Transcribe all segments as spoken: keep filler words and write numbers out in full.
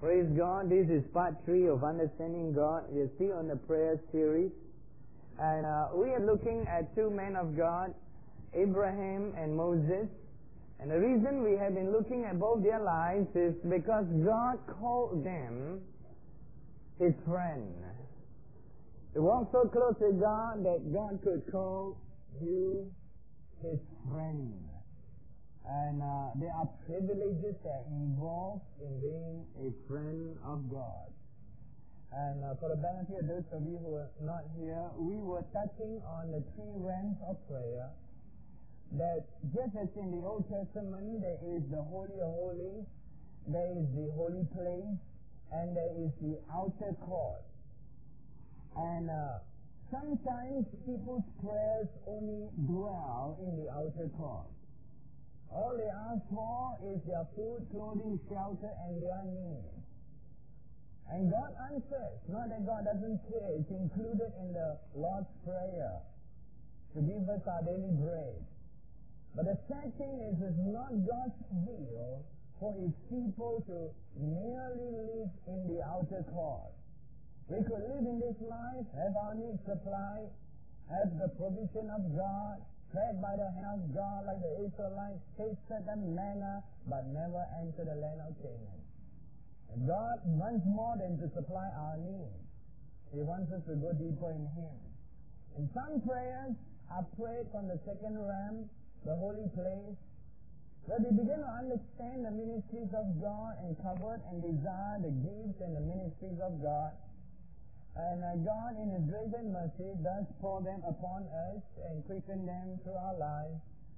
Praise God. This is part three of Understanding God. We are still on the prayer series. And uh, we are looking at two men of God, Abraham and Moses. And the reason we have been looking at both their lives is because God called them His friend. They walked so close to God that God could call you His friend. And uh, there are privileges that are involved in being a friend of God. And uh, for the benefit of those of you who are not here, we were touching on the three realms of prayer. That just as in the Old Testament, there is the Holy of Holies, there is the holy place, and there is the outer court. And uh, sometimes people's prayers only dwell in the outer court. All they ask for is their food, clothing, shelter, and their needs. And God answers. Not that God doesn't care. It's included in the Lord's Prayer to give us our daily bread. But the sad thing is, it's not God's will for His people to merely live in the outer court. We could live in this life, have our needs supplied, have the provision of God, fed by the hand of God like the Israelites, tasted the manna, but never entered the land of Canaan. And God wants more than to supply our needs. He wants us to go deeper in Him. And some prayers are prayed from the second realm, the holy place, where they begin to understand the ministries of God and covet and desire the gifts and the ministries of God. And uh, God, in His grace and mercy, does pour them upon us and quicken them through our lives.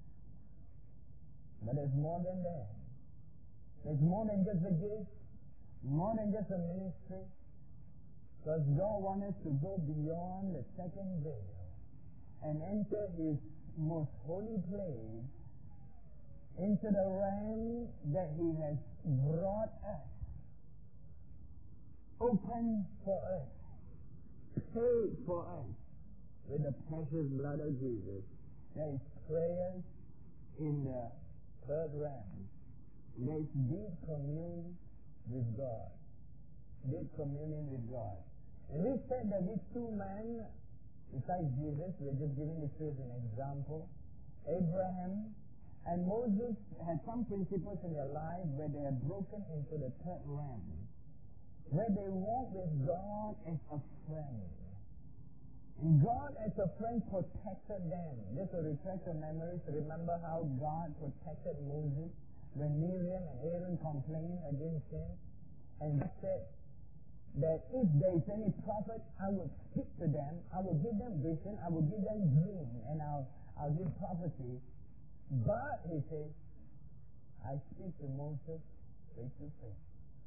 But there's more than that. There's more than just a gift, more than just a ministry. Because God wants us to go beyond the second veil and enter His most holy place, into the realm that He has brought us, open for us, paid for us with the precious blood of Jesus. There is prayer in the third realm. There is deep communion with God. Deep communion with God. And we said that these two men, besides Jesus, we're just giving this as an example, Abraham and Moses had some principles in their life where they had broken into the third realm, where they walk with God as a friend. And God as a friend protected them. This will refresh your memories. Remember how God protected Moses when Miriam and Aaron complained against him. And God said that if there is any prophet, I will speak to them. I will give them vision. I will give them dream. And I'll, I'll give prophecy. But, he says, I speak to Moses face to face.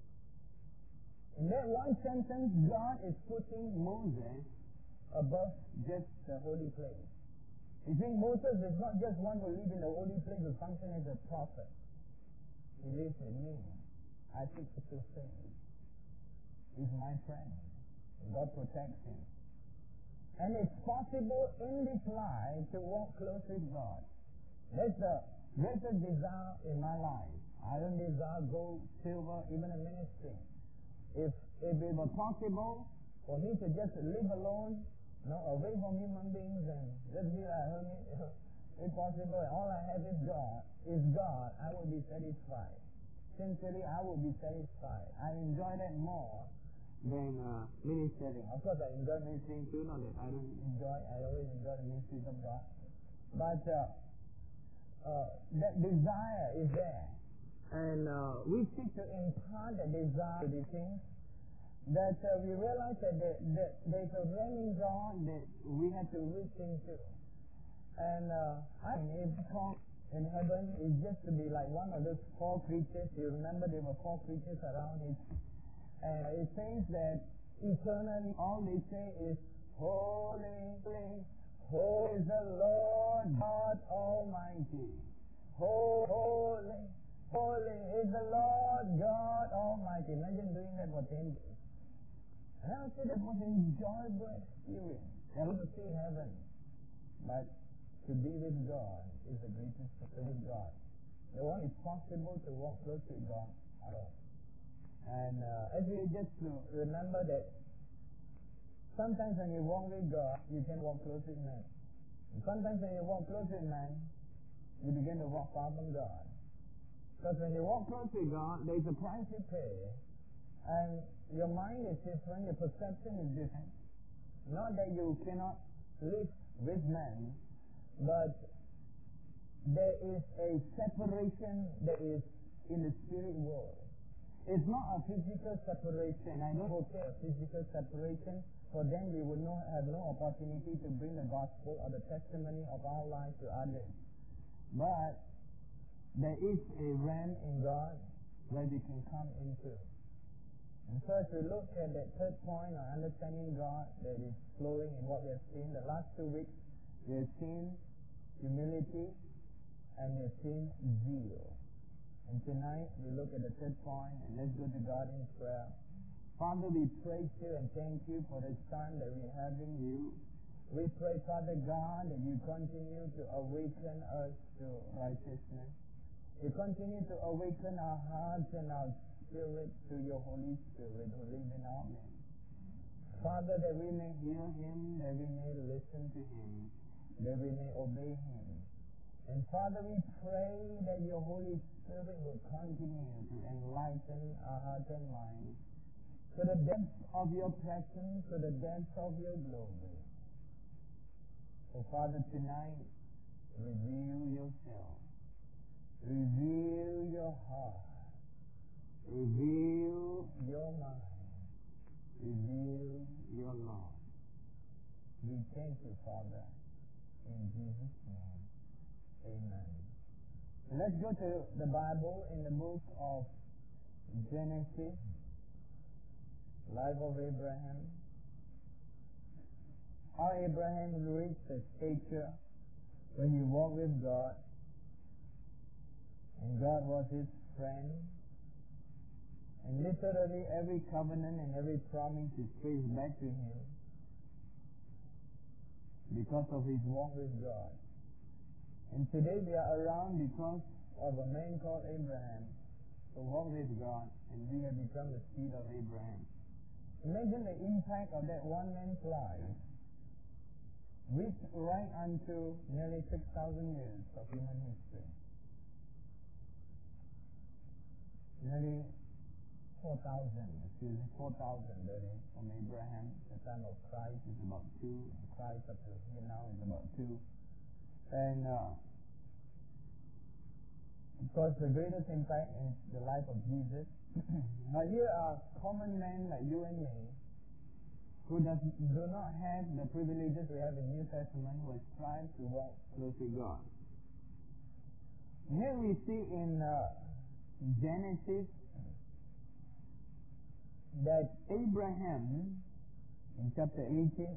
In that one sentence, God is putting Moses above just the holy place. You see, Moses is not just one who lives in the holy place who functions as a prophet. He lives with me. I speak to face. He's my friend. God protects him. And it's possible in this life to walk close with God. That's the greatest desire in my life. I don't desire gold, silver, even a ministry. If, if it were possible for me to just live alone, you know, away from human beings and just be a hermit, if possible, all I have is God, is God, I will be satisfied. Sincerely, I will be satisfied. I enjoy that more than uh, ministering. Of course, I enjoy ministering too, not that I don't enjoy, I always enjoy the ministries of God. But uh, uh, that desire is there. And uh, we seek to impart that desire to these things, that uh, we realize that there, there, there's a realm in God that we have to reach into. And uh, I mean, it's called in heaven is just to be like one of those four creatures. You remember there were four creatures around it. And it says that eternally all they say is, Holy, holy, holy is the Lord God Almighty. Holy, holy is the Lord God Almighty. Imagine doing that for ten days. And I would say that was an enjoyable experience. Never to see heaven. But to be with God is the greatest to with God. The one is possible to walk close to God at all. And uh, as we just remember that sometimes when you walk with God, you can walk close with man. And sometimes when you walk close with man, you begin to walk far from God. Because when you walk close with God, there is a price you pay. And your mind is different, your perception is different. Not that you cannot live with man, but there is a separation that is in the spirit world. It's not a physical separation. I don't okay a physical separation. For then we would not have no opportunity to bring the gospel or the testimony of our life to others. But there is a realm in God where we can come into. And so as we look at that third point on understanding God that is flowing in what we have seen, the last two weeks we have seen humility and we have seen zeal. And tonight we look at the third point, and let's go to God in prayer. Father, we praise you and thank you for this time that we have in you. We pray, Father God, that you continue to awaken us to righteousness. You continue to awaken our hearts and our spirit to your Holy Spirit who lives in our midst. Father, that we may hear him, that we may listen to him, that we may obey him. And Father, we pray that your Holy Spirit will continue to enlighten our hearts and minds to the depths of your presence, to the depths of your glory. So Father, tonight, reveal yourself. Reveal your heart. Reveal your mind. Reveal your love. We thank you, Father, in Jesus' name. Amen. Let's go to the Bible in the book of Genesis, life of Abraham. How Abraham reached the stature when he walked with God, and God was his friend. And literally every covenant and every promise is traced back to him because of his walk with God. And today we are around because of a man called Abraham who walked with God, and we have become the seed of Abraham. Imagine the impact of that one man's life, which right unto nearly six thousand years of human history. Nearly four thousand, excuse me, four thousand really, from Abraham. The time of Christ is about two, and Christ up to here now is about two. And uh, of course, the greatest impact is the life of Jesus. But here are common men like you and me who does, do not have the privileges we have in the New Testament, who strive to walk close with God. Here we see in uh, Genesis that Abraham, in chapter eighteen,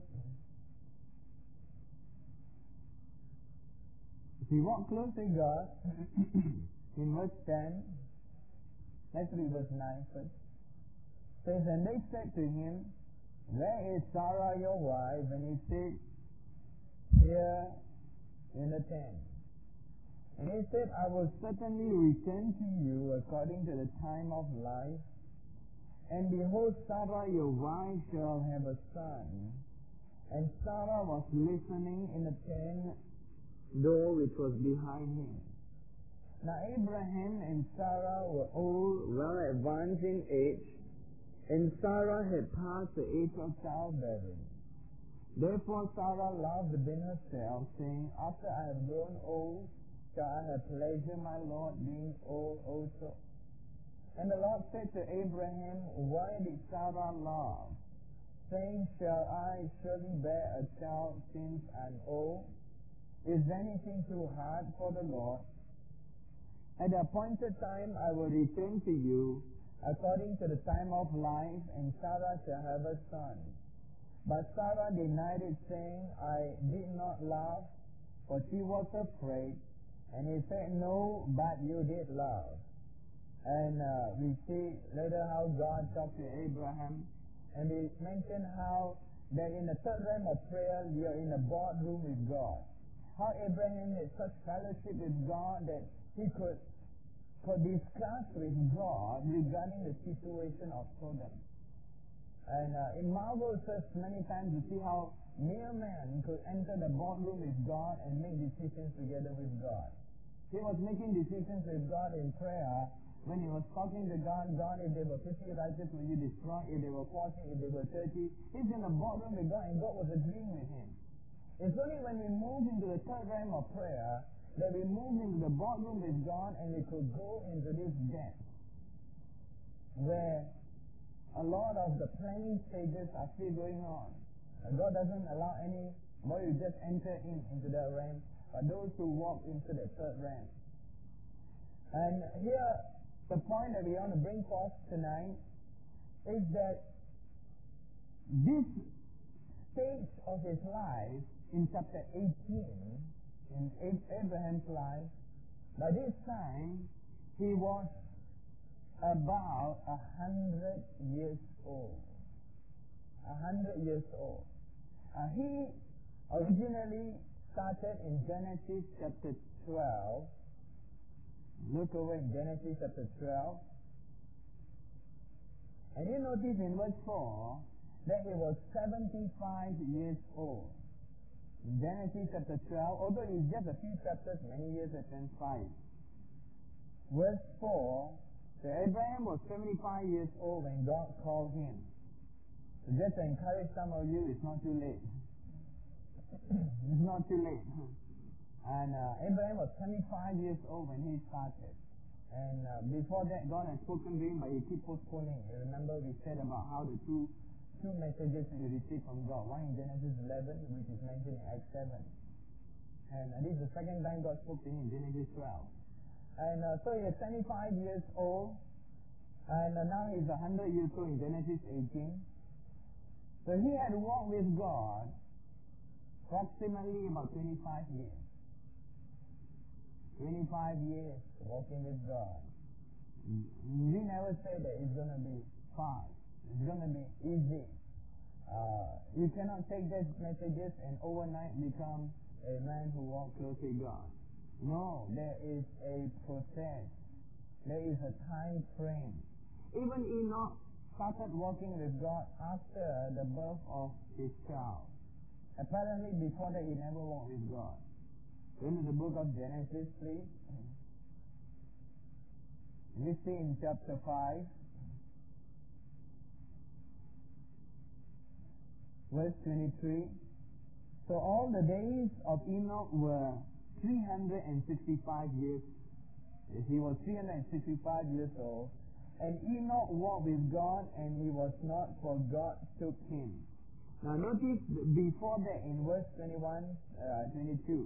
he walked close with God. In verse ten, let's read verse nine first. It says, and they said to him, where is Sarah your wife? And he said, here in the tent. And he said, I will certainly return to you according to the time of life. And behold, Sarah your wife shall have a son. And Sarah was listening in the tent door which was behind him. Now Abraham and Sarah were old, well advanced in age, and Sarah had passed the age of childbearing. Therefore Sarah laughed within herself, saying, after I have grown old, shall I have pleasure, my Lord, being old also? And the Lord said to Abraham, why did Sarah laugh, saying, shall I surely bear a child since I am old? Is anything too hard for the Lord? At the appointed time I will return to you according to the time of life, and Sarah shall have a son. But Sarah denied it, saying, I did not laugh, for she was afraid. And he said, no, but you did laugh. And uh, we see later how God talked to Abraham, and he mentioned how that in the third realm of prayer, you are in a boardroom with God. How Abraham had such fellowship with God that he could could discuss with God regarding the situation of Sodom. And uh, it marvels us many times to see how mere man could enter the boardroom with God and make decisions together with God. He was making decisions with God in prayer when he was talking to God. God, if there were fifty righteous, will you destroy? If there were forty, if there were thirty. He's in the boardroom with God, and God was agreeing with him. It's only when we move into the third realm of prayer that we move into the boardroom with God, and we could go into this depth where a lot of the planning stages are still going on. And God doesn't allow any more you just enter in into that realm, but those who walk into the third realm. And here, the point that we want to bring forth tonight is that this stage of his life in chapter eighteen, in Abraham's life, by this time he was about a hundred years old. A hundred years old. Uh, he originally started in Genesis chapter twelve. Look over in Genesis chapter twelve. And you notice in verse four that he was seventy-five years old. In Genesis chapter twelve, although it's just a few chapters, many years have transpired. Verse four, so Abraham was seventy-five years old when God called him. So just to encourage some of you, it's not too late. It's not too late. And uh, Abraham was twenty-five years old when he started. And uh, before that, God had spoken to him, but he kept postponing. You remember we said about how the two two messages he received from God. One in Genesis eleven, which is mentioned in Acts seven. And uh, this is the second time God spoke to him, Genesis twelve. And uh, so he is twenty-five years old. And uh, now he's one hundred years old in Genesis eighteen. So he had walked with God approximately about twenty-five years. twenty-five years walking with God. We never say that it's going to be fast. It's going to be easy. Uh, you cannot take these messages and overnight become a man who walks close with God. No, there is a process. There is a time frame. Even Enoch started walking with God after the birth of his child. Apparently before that he never walked with God. Go into the book of Genesis, please. We see in chapter five, verse twenty-three. So all the days of Enoch were three hundred sixty-five years. He was three hundred sixty-five years old. And Enoch walked with God, and he was not, for God took him. Now notice before that in verse twenty-one, uh, twenty-two.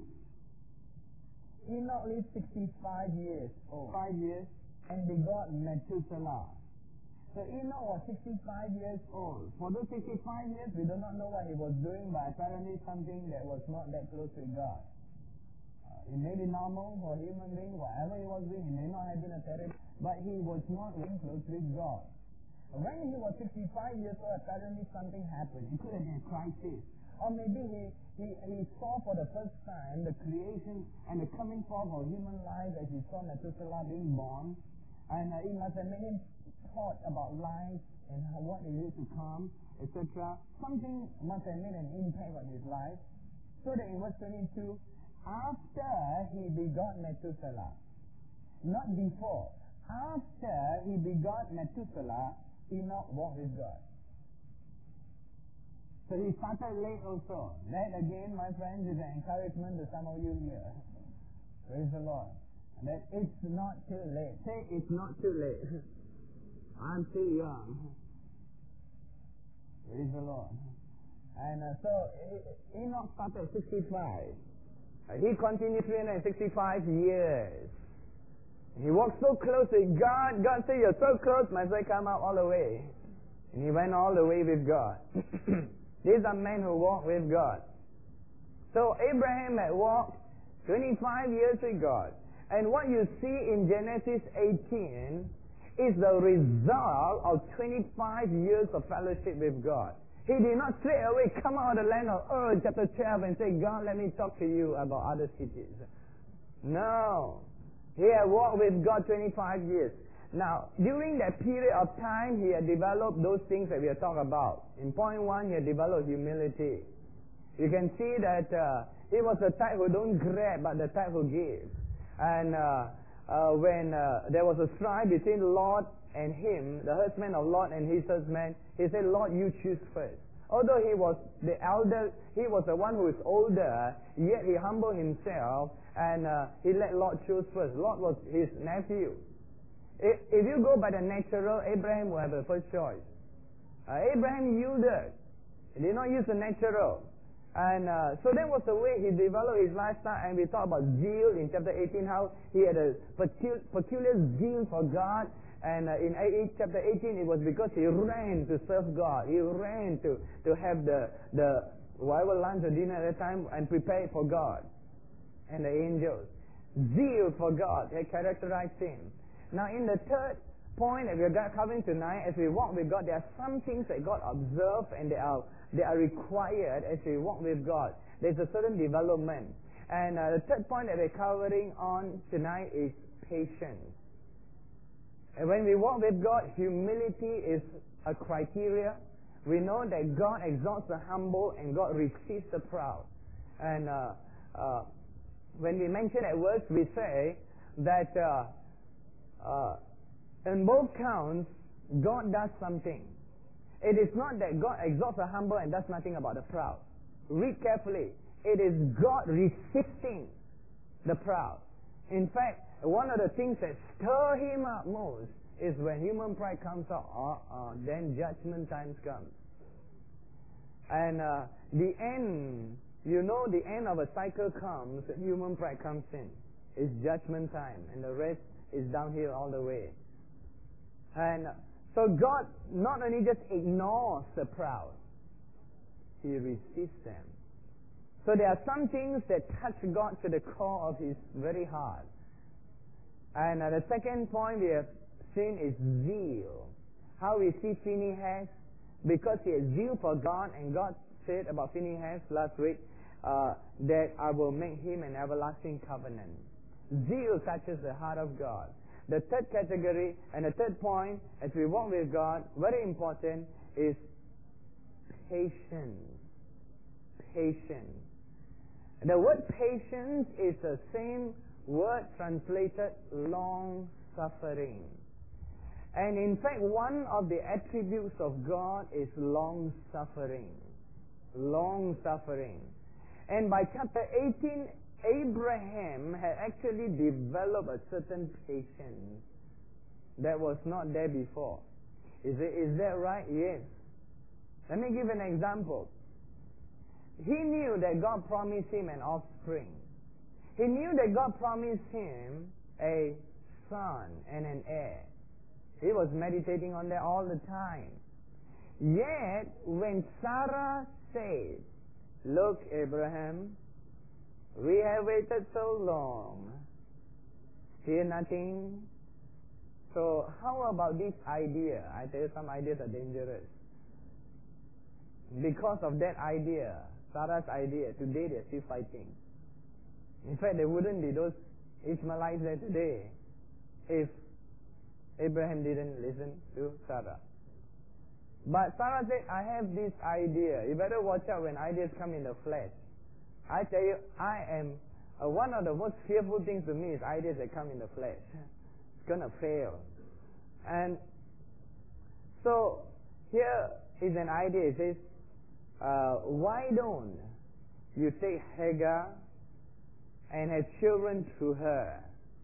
Enoch lived sixty-five years old. Five years, and begot Methuselah. So Enoch was sixty-five years old. For those sixty-five years, we do not know what he was doing, but apparently something that was not that close with God. Uh, it may be normal for a human being, whatever he was doing, he may not have been a terrorist, but he was not living close with God. When he was sixty-five years old, apparently something happened. It could have been a crisis. Or maybe he, he, he saw for the first time the creation and the coming forth of human life as he saw Methuselah being born. And uh, it must have made him thought about life and how, what is it to come, et cetera. Something must have made an impact on his life. So that in verse twenty-two, after he begot Methuselah, not before, after he begot Methuselah, Enoch walked with God. So he started late also. That again, my friends, is an encouragement to some of you here. Praise the Lord. That it's not too late. Say it's not too late. I'm too young. Praise the Lord. And uh, so Enoch started at sixty-five. Uh, he continued three hundred sixty-five years. He walked so close with God. God said, "You're so close, my son, come out all the way." And he went all the way with God. These are men who walk with God. So Abraham had walked twenty-five years with God. And what you see in Genesis eighteen is the result of twenty-five years of fellowship with God. He did not straight away come out of the land of Ur, chapter twelve, and say, "God, let me talk to you about other cities." No. He had walked with God twenty-five years. Now, during that period of time, he had developed those things that we are talking about. In point one, he had developed humility. You can see that uh, he was the type who don't grab, but the type who gives. And uh, uh, when uh, there was a strife between Lot and him, the herdsman of Lot and his herdsman, he said, Lord, you choose first. Although he was the elder, he was the one who is older, yet he humbled himself and uh, he let Lot choose first. Lot was his nephew. If, if you go by the natural, Abraham will have the first choice. Uh, Abraham yielded. He did not use the natural. And uh, so that was the way he developed his lifestyle. And we talk about zeal in chapter eighteen, how he had a pecu- peculiar zeal for God. And uh, in chapter eighteen, it was because he ran to serve God. He ran to, to have the, the whatever lunch or dinner at that time and prepare for God and the angels. Zeal for God had characterized him. Now in the third point that we are covering tonight, as we walk with God, there are some things that God observes and they are they are required as we walk with God. There's a certain development. And uh, the third point that we're covering on tonight is patience. And when we walk with God, humility is a criteria. We know that God exalts the humble and God receives the proud. And uh, uh, when we mention that verse, we say that uh, uh, in both counts, God does something. It is not that God exalts the humble and does nothing about the proud. Read carefully. It is God resisting the proud. In fact, one of the things that stir him up most is when human pride comes out. Uh, uh, then judgment times comes. And uh, the end, you know, the end of a cycle comes, human pride comes in. It's judgment time, and the rest is downhill all the way. And so God not only just ignores the proud, He resists them. So there are some things that touch God to the core of His very heart. And uh, the second point we have seen is zeal. How we see Phinehas, because he has zeal for God, and God said about Phinehas last week uh, that I will make him an everlasting covenant. Zeal touches the heart of God. The third category and the third point as we walk with God, very important, is patience. Patience. The word patience is the same word translated long suffering. And in fact, one of the attributes of God is long suffering. Long suffering. And by chapter eighteen, Abraham had actually developed a certain patience that was not there before. Is it, is that right? Yes. Let me give an example. He knew that God promised him an offspring. He knew that God promised him a son and an heir. He was meditating on that all the time. Yet, when Sarah said, "Look, Abraham, we have waited so long, still nothing. So how about this idea?" I tell you, some ideas are dangerous. Because of that idea, Sarah's idea, today they're still fighting. In fact, there wouldn't be those Ishmaelites there today if Abraham didn't listen to Sarah. But Sarah said, "I have this idea. You better watch out when ideas come in the flesh." I tell you, I am, uh, one of the most fearful things to me is ideas that come in the flesh. It's going to fail. And so, here is an idea. It says, uh, why don't you take Hagar and have children through her?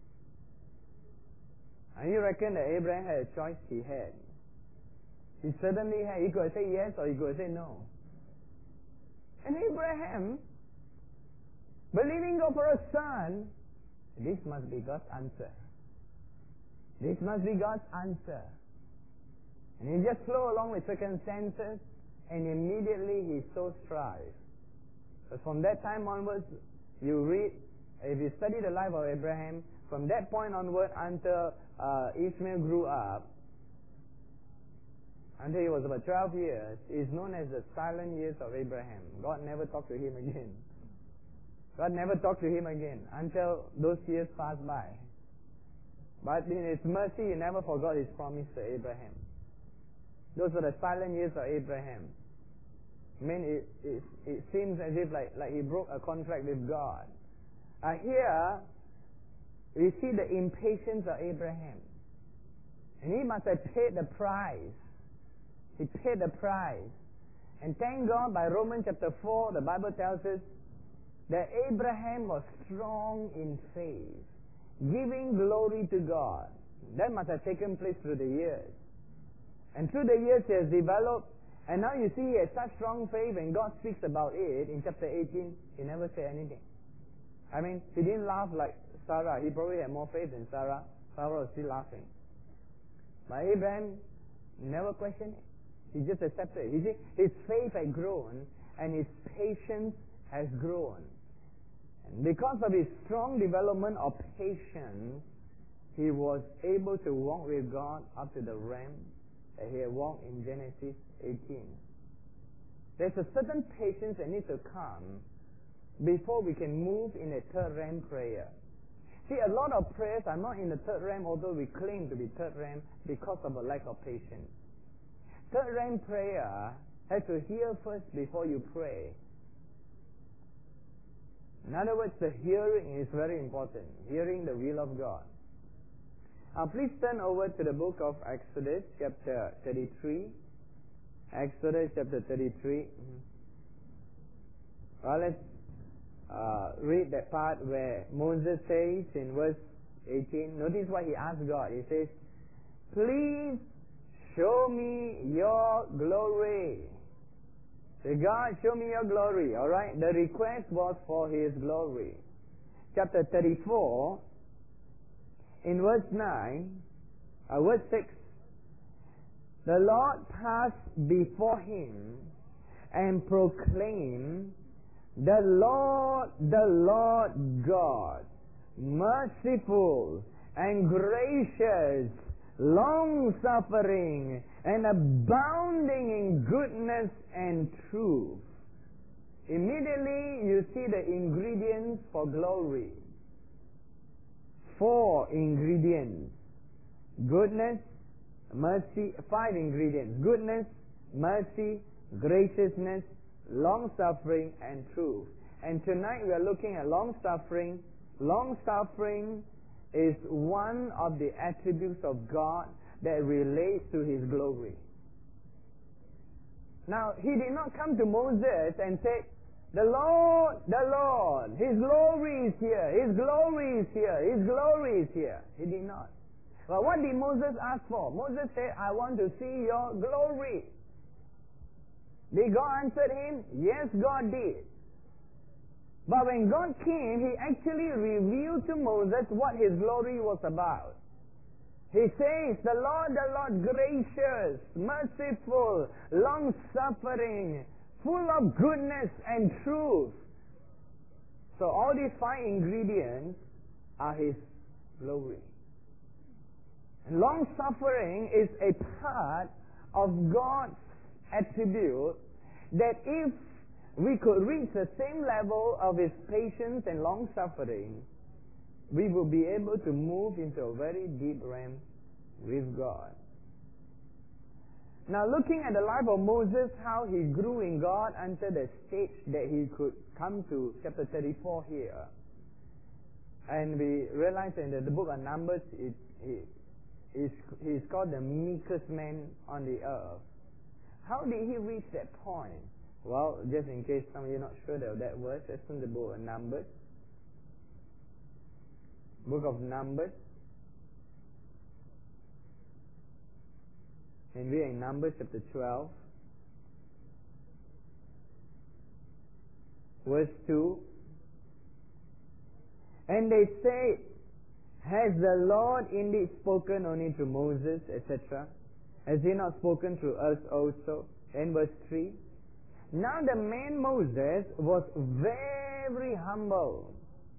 And you reckon that Abraham had a choice? He had. He certainly had. He could say yes or he could say no. And Abraham, believing God for a son, this must be God's answer. This must be God's answer. And he just flow along with circumstances, and immediately he so strives. But from that time onwards, you read, if you study the life of Abraham, from that point onward until uh, Ishmael grew up, until he was about twelve years, is known as the silent years of Abraham. God never talked to him again. God never talked to him again until those years passed by. But in His mercy, He never forgot His promise to Abraham. Those were the silent years of Abraham. I mean, it, it, it seems as if like, like he broke a contract with God. Uh, here, we see the impatience of Abraham. And he must have paid the price. He paid the price. And thank God, by Romans chapter four, the Bible tells us that Abraham was strong in faith, giving glory to God. That must have taken place through the years. And through the years he has developed, and now you see he has such strong faith, and God speaks about it in chapter eighteen, he never said anything. I mean, he didn't laugh like Sarah. He probably had more faith than Sarah. Sarah was still laughing. But Abraham never questioned it. He just accepted it. He said his faith had grown, and his patience has grown. And because of his strong development of patience, he was able to walk with God up to the realm that he had walked in Genesis eighteen. There's a certain patience that needs to come before we can move in a third realm prayer. See, a lot of prayers are not in the third realm, although we claim to be third realm, because of a lack of patience. Third realm prayer has to hear first before you pray. In other words, the hearing is very important. Hearing the will of God. Now please turn over to the book of Exodus chapter thirty-three. Exodus chapter thirty-three. Well, let's uh, read that part where Moses says in verse eighteen. Notice what he asked God. He says, "Please show me your glory." Say, God, show me your glory. Alright? The request was for His glory. Chapter thirty-four, in verse nine, uh, verse six, the Lord passed before him and proclaimed, "The Lord, the Lord God, merciful and gracious, long-suffering and abounding in goodness and truth." Immediately you see the ingredients for glory. Four ingredients. Goodness, mercy, five ingredients. Goodness, mercy, graciousness, long-suffering, and truth. And tonight we are looking at long-suffering. Long-suffering is one of the attributes of God that relates to His glory. Now, He did not come to Moses and say, "The Lord, the Lord, His glory is here, His glory is here, His glory is here." He did not. But what did Moses ask for? Moses said, "I want to see your glory." Did God answer him? Yes, God did. But when God came, He actually revealed to Moses what His glory was about. He says, "The Lord, the Lord, gracious, merciful, long-suffering, full of goodness and truth." So all these five ingredients are His glory. And long-suffering is a part of God's attribute that if we could reach the same level of His patience and long-suffering, we will be able to move into a very deep realm with God. Now, looking at the life of Moses, how he grew in God until the stage that he could come to chapter thirty-four here. And we realize in the, the book of Numbers, it, it, he's, he's called the meekest man on the earth. How did he reach that point? Well, just in case some of you are not sure of that verse, let's turn the book of Numbers. Book of Numbers. And we are in Numbers chapter twelve. Verse two. "And they say, Has the Lord indeed spoken only to Moses, et cetera? Has He not spoken to us also?" And verse three. "Now the man Moses was very humble,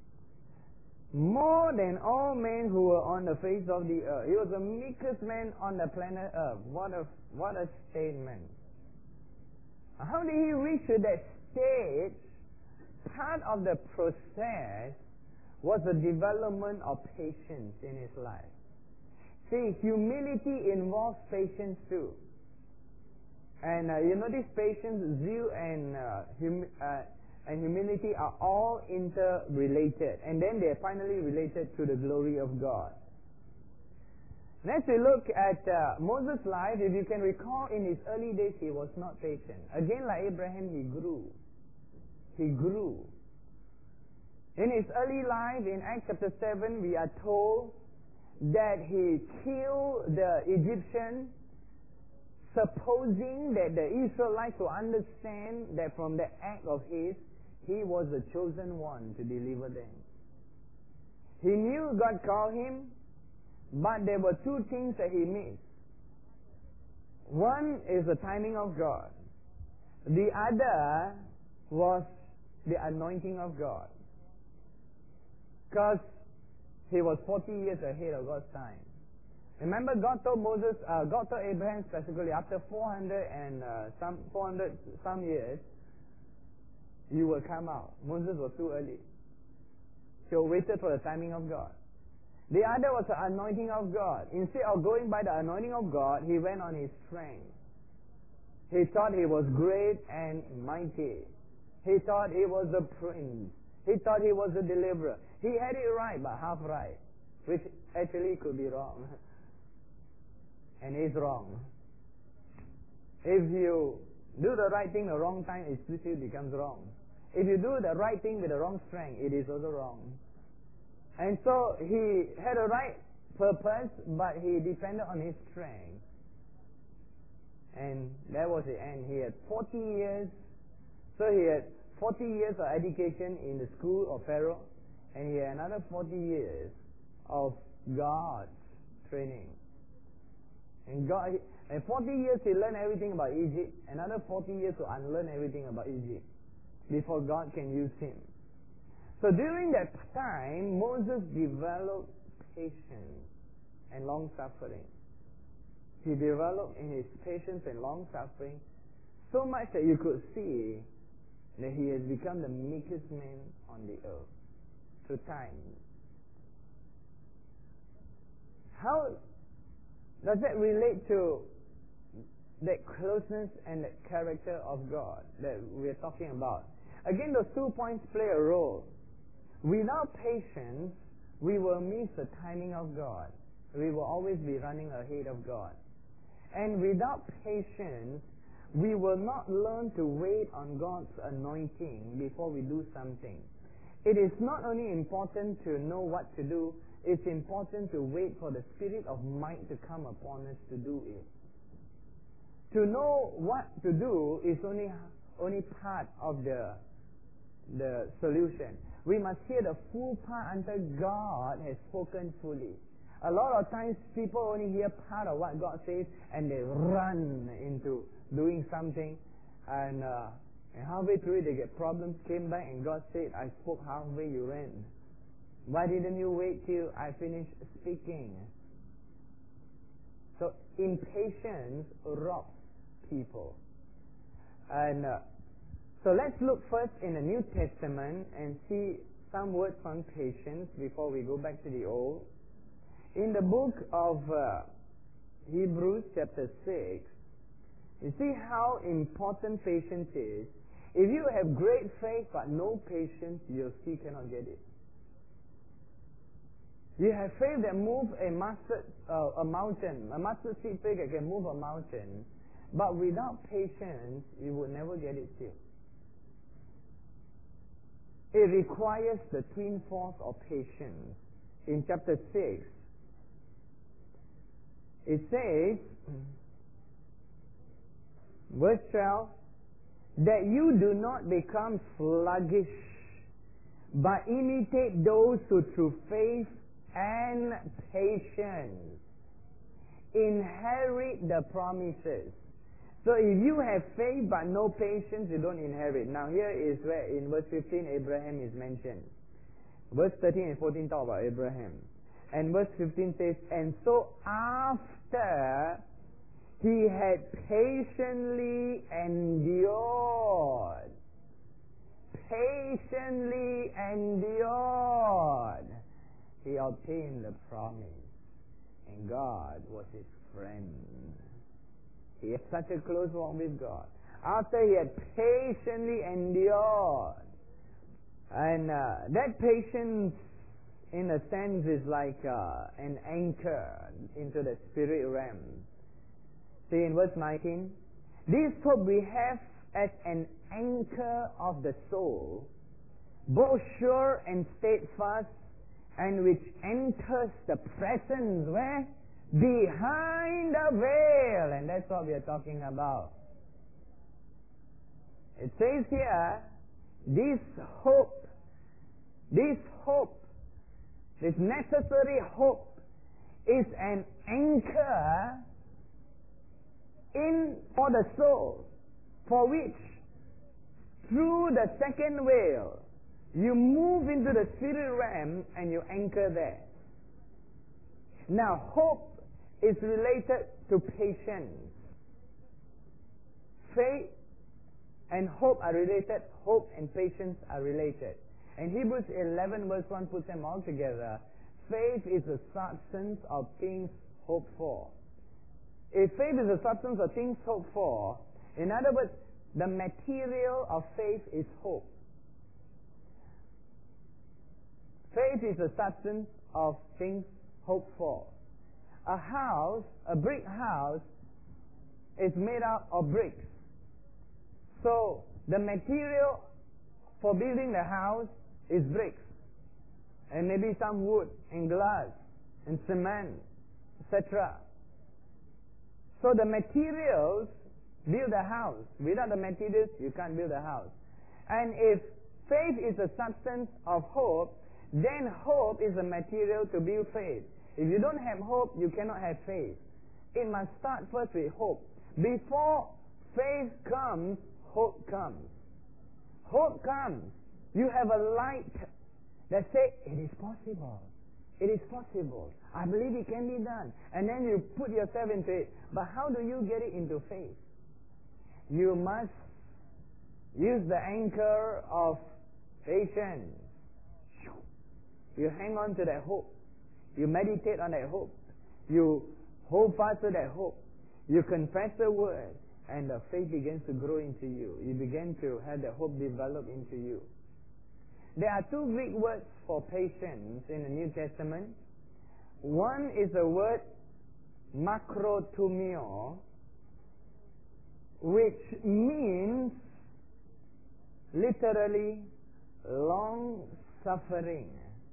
more than all men who were on the face of the earth." He was the meekest man on the planet Earth. What a what a statement. How did he reach to that stage? Part of the process was the development of patience in his life. See, humility involves patience too. And uh, you notice patience, zeal, and uh, hum- uh, and humility are all interrelated. And then they are finally related to the glory of God. Next we look at uh, Moses' life. If you can recall, in his early days he was not patient. Again, like Abraham, he grew. He grew. In his early life, in Acts chapter seven, we are told that he killed the Egyptian, supposing that the Israelites will understand that from the act of his, he was the chosen one to deliver them. He knew God called him, but there were two things that he missed. One is the timing of God. The other was the anointing of God. Because he was forty years ahead of God's time. Remember, God told Moses, uh, God told Abraham specifically, after four hundred and uh, some four hundred some years, you will come out. Moses was too early. So he waited for the timing of God. The other was the anointing of God. Instead of going by the anointing of God, he went on his strength. He thought he was great and mighty. He thought he was the prince. He thought he was the deliverer. He had it right, but half right, which actually could be wrong. And is wrong. If you do the right thing the wrong time, it still becomes wrong. If you do the right thing with the wrong strength, it is also wrong. And so he had a right purpose, but he depended on his strength. And that was the end. He had forty years. So he had forty years of education in the school of Pharaoh, and he had another forty years of God's training. And God, and forty years he learned everything about Egypt, another forty years to unlearn everything about Egypt before God can use him. So during that time, Moses developed patience and long-suffering. He developed in his patience and long-suffering so much that you could see that he has become the meekest man on the earth through time. How does that relate to that closeness and that character of God that we're talking about? Again, those two points play a role. Without patience, we will miss the timing of God. We will always be running ahead of God. And without patience, we will not learn to wait on God's anointing before we do something. It is not only important to know what to do, it's important to wait for the spirit of might to come upon us to do it. To know what to do is only only part of the the solution. We must hear the full part until God has spoken fully. A lot of times people only hear part of what God says and they run into doing something, and, uh, and halfway through it they get problems, came back and God said, I spoke halfway, you ran. Why didn't you wait till I finished speaking? So impatience robs people. And uh, so let's look first in the New Testament and see some words on patience before we go back to the Old. In the book of uh, Hebrews chapter six, you see how important patience is. If you have great faith but no patience, you still cannot get it. You have faith that moves a mustard, uh, a mountain, a mustard seed faith that can move a mountain, but without patience, you will never get it still. It requires the twin force of patience. In chapter six, it says, verse twelve, that you do not become sluggish, but imitate those who through faith and patience inherit the promises. So if you have faith but no patience, you don't inherit. Now here is where in verse fifteen Abraham is mentioned. Verse thirteen and fourteen talk about Abraham. And verse fifteen says, and so after he had patiently endured, patiently endured, he obtained the promise. and God was his friend. He had such a close walk with God. After he had patiently endured, and uh, that patience, in a sense, is like uh, an anchor into the spirit realm. See in verse nineteen, this hope we have as an anchor of the soul, both sure and steadfast, and which enters the presence where? Behind the veil. And that's what we are talking about. It says here, this hope, this hope, this necessary hope is an anchor in for the soul, for which through the second veil you move into the spirit realm and you anchor there. Now hope is related to patience. Faith and hope are related. Hope and patience are related. And Hebrews eleven verse one puts them all together. Faith is the substance of things hoped for. If faith is the substance of things hoped for, in other words, the material of faith is hope. Faith is the substance of things hoped for. A house, a brick house, is made up of bricks. So, the material for building the house is bricks. And maybe some wood and glass and cement, et cetera. So the materials build a house. Without the materials, you can't build a house. And if faith is the substance of hope, then hope is the material to build faith. If you don't have hope, you cannot have faith. It must start first with hope. Before faith comes, hope comes. Hope comes. You have a light that says, it is possible. It is possible. I believe it can be done. And then you put yourself into it. But how do you get it into faith? You must use the anchor of patience. You hang on to that hope. You meditate on that hope. You hold fast to that hope. You confess the word, and the faith begins to grow into you. You begin to have the hope develop into you. There are two Greek words for patience in the New Testament. One is the word makrotumio, which means literally long suffering,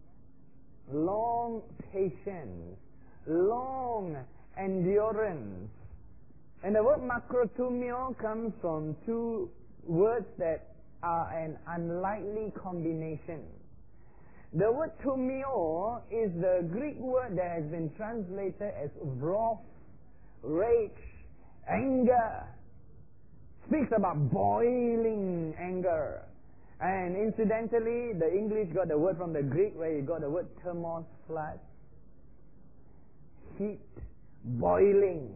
long patience, long endurance. And the word makrotumio comes from two words that are an unlikely combination. The word tumio is the Greek word that has been translated as wrath, rage, anger. Speaks about boiling anger. And incidentally, the English got the word from the Greek where you got the word thermos flash. Heat, boiling.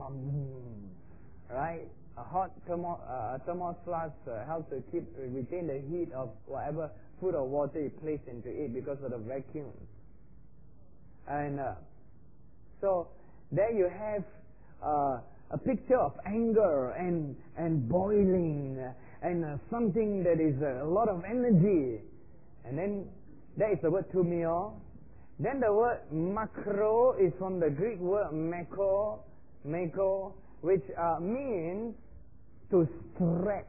Right? A hot thermo, uh, thermos flask uh, helps to keep uh, retain the heat of whatever food or water you place into it because of the vacuum. And uh, so there you have uh, a picture of anger and and boiling uh, and uh, something that is uh, a lot of energy. And then that is the word tumio. Then the word makro is from the Greek word meko, meko, which uh, means to stretch,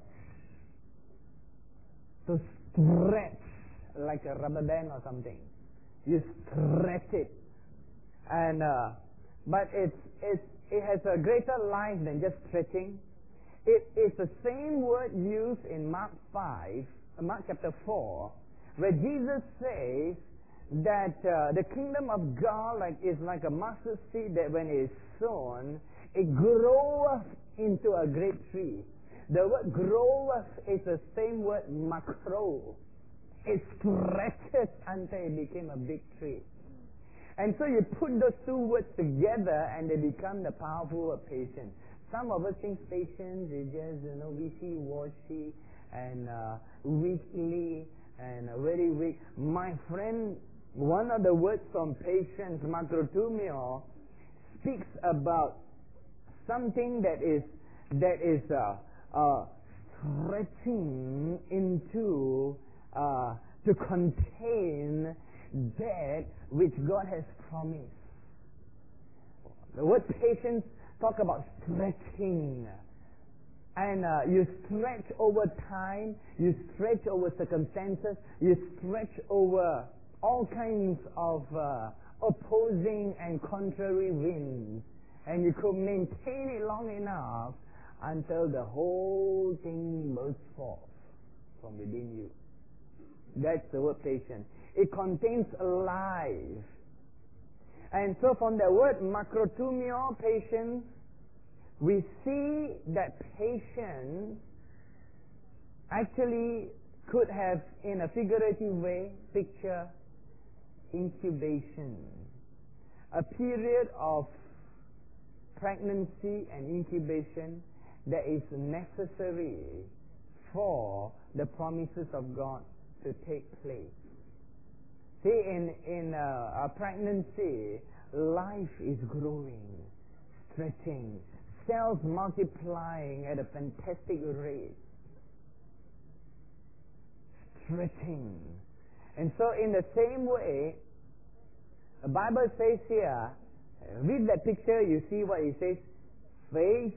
to stretch like a rubber band or something. You stretch it, and uh, but it's it's it has a greater life than just stretching. It is the same word used in Mark five, Mark chapter four, where Jesus says that uh, the kingdom of God like is like a mustard seed that when it is sown, it groweth into a great tree. The word groweth is the same word makro. It stretches until it became a big tree. And so you put those two words together and they become the powerful word patience. Some of us think patience is just, you know, wishy-washy and uh, weakly and uh, very weak. My friend, one of the words from patience, makrotumio, speaks about something that is that is uh, uh, stretching into uh, to contain that which God has promised. The word patience talk about stretching. And uh, you stretch over time, you stretch over circumstances, you stretch over all kinds of uh, opposing and contrary winds. And you could maintain it long enough until the whole thing bursts forth from within you. That's the word patience. It contains life. And so from the word makrothumio, patience, we see that patience actually could have, in a figurative way, picture incubation. A period of pregnancy and incubation that is necessary for the promises of God to take place. See, in, in a, a pregnancy, life is growing, stretching, cells multiplying at a fantastic rate, stretching. And so in the same way, the Bible says here, read that picture, you see what it says, faith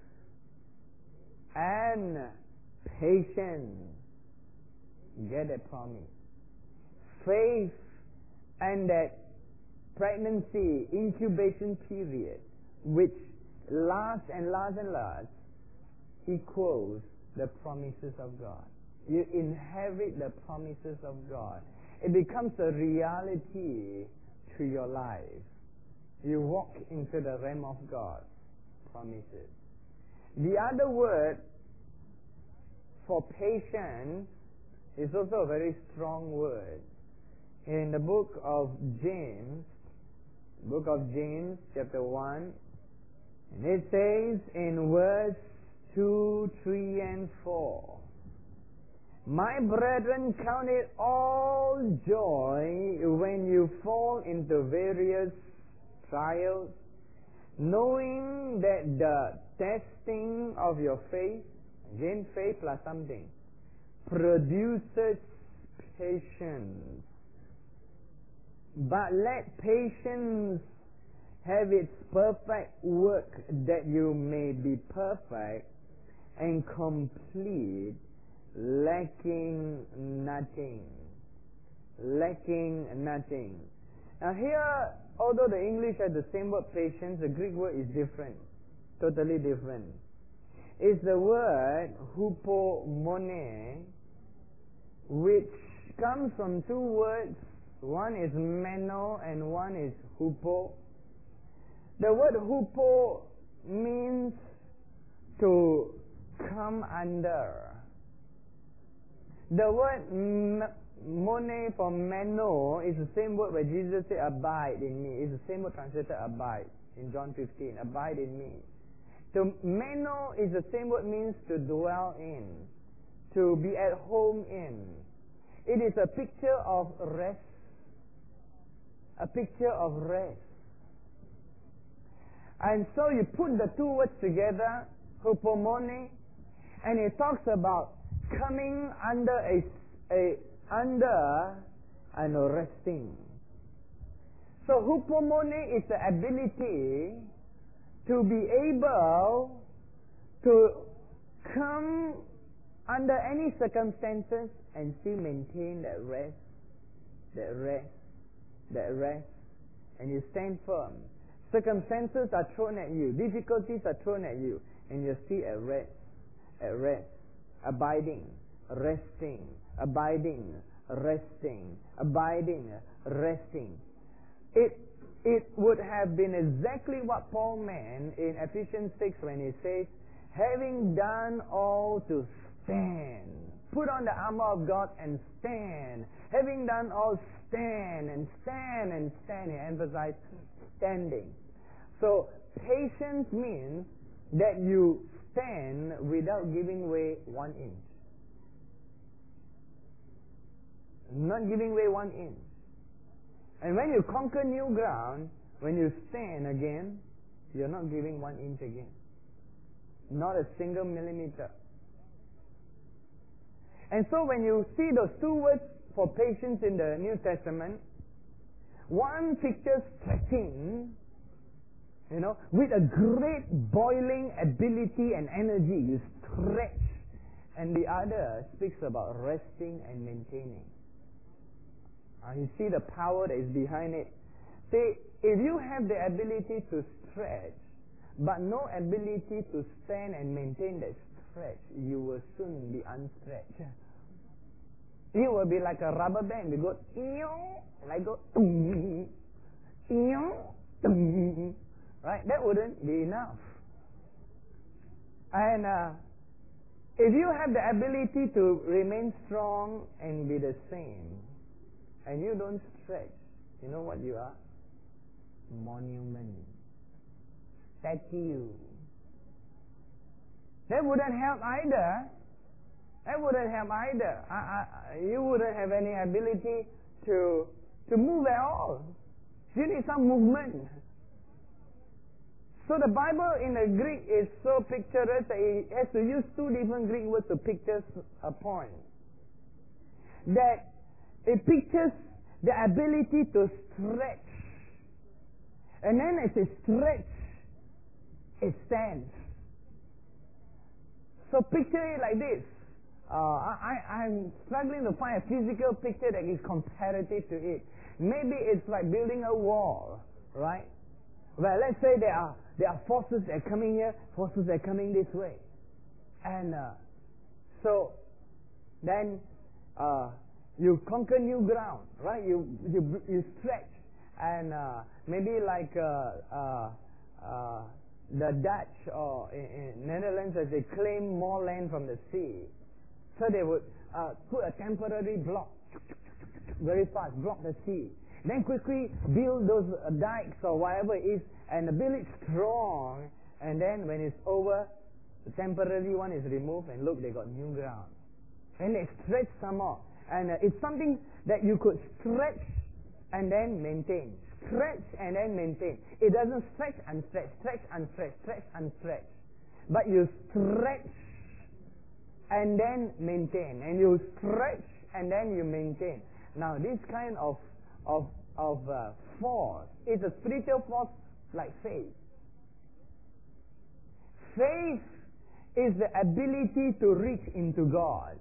and patience. Get a promise. Faith and that pregnancy incubation period, which lasts and lasts and lasts, equals the promises of God. You inherit the promises of God. It becomes a reality to your life. You walk into the realm of God's promises. The other word for patience is also a very strong word. In the book of James, book of James, chapter one, and it says in verse two, three, and four, my brethren, count it all joy when you fall into various trials, knowing that the testing of your faith, again faith plus something, produces patience. But let patience have its perfect work, that you may be perfect and complete, lacking nothing. Lacking nothing. Now here, although the English has the same word patience, the Greek word is different. Totally different. It's the word hupomone, which comes from two words. One is meno and one is hupo. The word hupo means to come under. The word m- mone for meno is the same word where Jesus said, abide in me. It's the same word translated abide in John fifteen. Abide in me. So meno is the same word, means to dwell in, to be at home in. It is a picture of rest. A picture of rest. And so you put the two words together, hupomone, and it talks about coming under a, a under and resting. So hupomone is the ability to be able to come under any circumstances and still maintain that rest, that rest, that rest, and you stand firm. Circumstances are thrown at you, difficulties are thrown at you, and you're still at rest, at rest, abiding, resting, abiding, resting, abiding, resting. It it would have been exactly what Paul meant in Ephesians six when he says, having done all to stand. Put on the armor of God and stand. Having done all, stand and stand and stand. He emphasized standing. So patience means that you stand without giving way one inch. Not giving way one inch. And when you conquer new ground, when you stand again, you're not giving one inch again. Not a single millimeter. And so when you see those two words for patience in the New Testament, one pictures stretching, you know, with a great boiling ability and energy. You stretch. And the other speaks about resting and maintaining. Uh, you see the power that is behind it. See, if you have the ability to stretch, but no ability to stand and maintain that stretch, you will soon be unstretched. You will be like a rubber band. You go, like go, right? That wouldn't be enough. And uh, if you have the ability to remain strong and be the same, and you don't stretch, you know what you are? Monument. Statue. That wouldn't help either. That wouldn't help either. I, I, you wouldn't have any ability to to move at all. You need some movement. So the Bible in the Greek is so picturesque that it has to use two different Greek words to picture a point. That it pictures the ability to stretch. And then as it stretches, it stands. So picture it like this. Uh, I, I'm struggling to find a physical picture that is comparative to it. Maybe it's like building a wall, right? Well, let's say there are there are forces that are coming here, forces that are coming this way, and uh, so then uh, you conquer new ground, right? You you you stretch, and uh, maybe like uh, uh, uh, the Dutch or in, in Netherlands, as they claim more land from the sea, so they would uh, put a temporary block very fast, block the sea. Then quickly build those uh, dikes or whatever it is, and build it strong. And then when it's over, the temporary one is removed, and look, they got new ground. And they stretch some more. And uh, it's something that you could stretch and then maintain. Stretch and then maintain. It doesn't stretch and stretch, stretch and stretch, stretch and stretch. But you stretch and then maintain. And you stretch and then you maintain. Now, this kind of of of uh, force is a spiritual force like faith. Faith is the ability to reach into God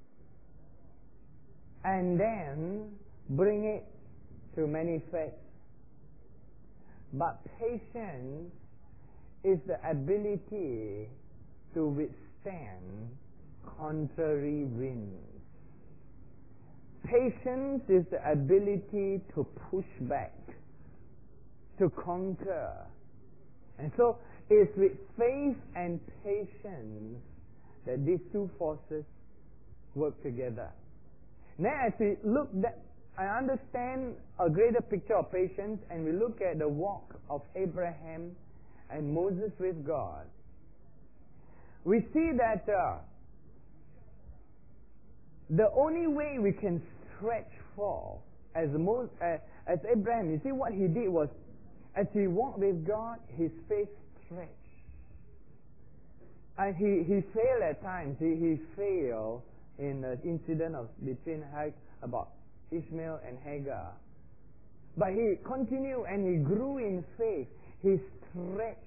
and then bring it to manifest. But patience is the ability to withstand contrary winds. Patience is the ability to push back, to conquer. And so it's with faith and patience that these two forces work together. Now as we look that, I understand a greater picture of patience, and we look at the walk of Abraham and Moses with God, we see that uh, the only way we can stretch for, as Moses, uh, as Abraham, you see what he did was, as he walked with God, his faith stretched. And he, he failed at times. He, he failed in the incident of between Hag, about Ishmael and Hagar. But he continued and he grew in faith. He stretched.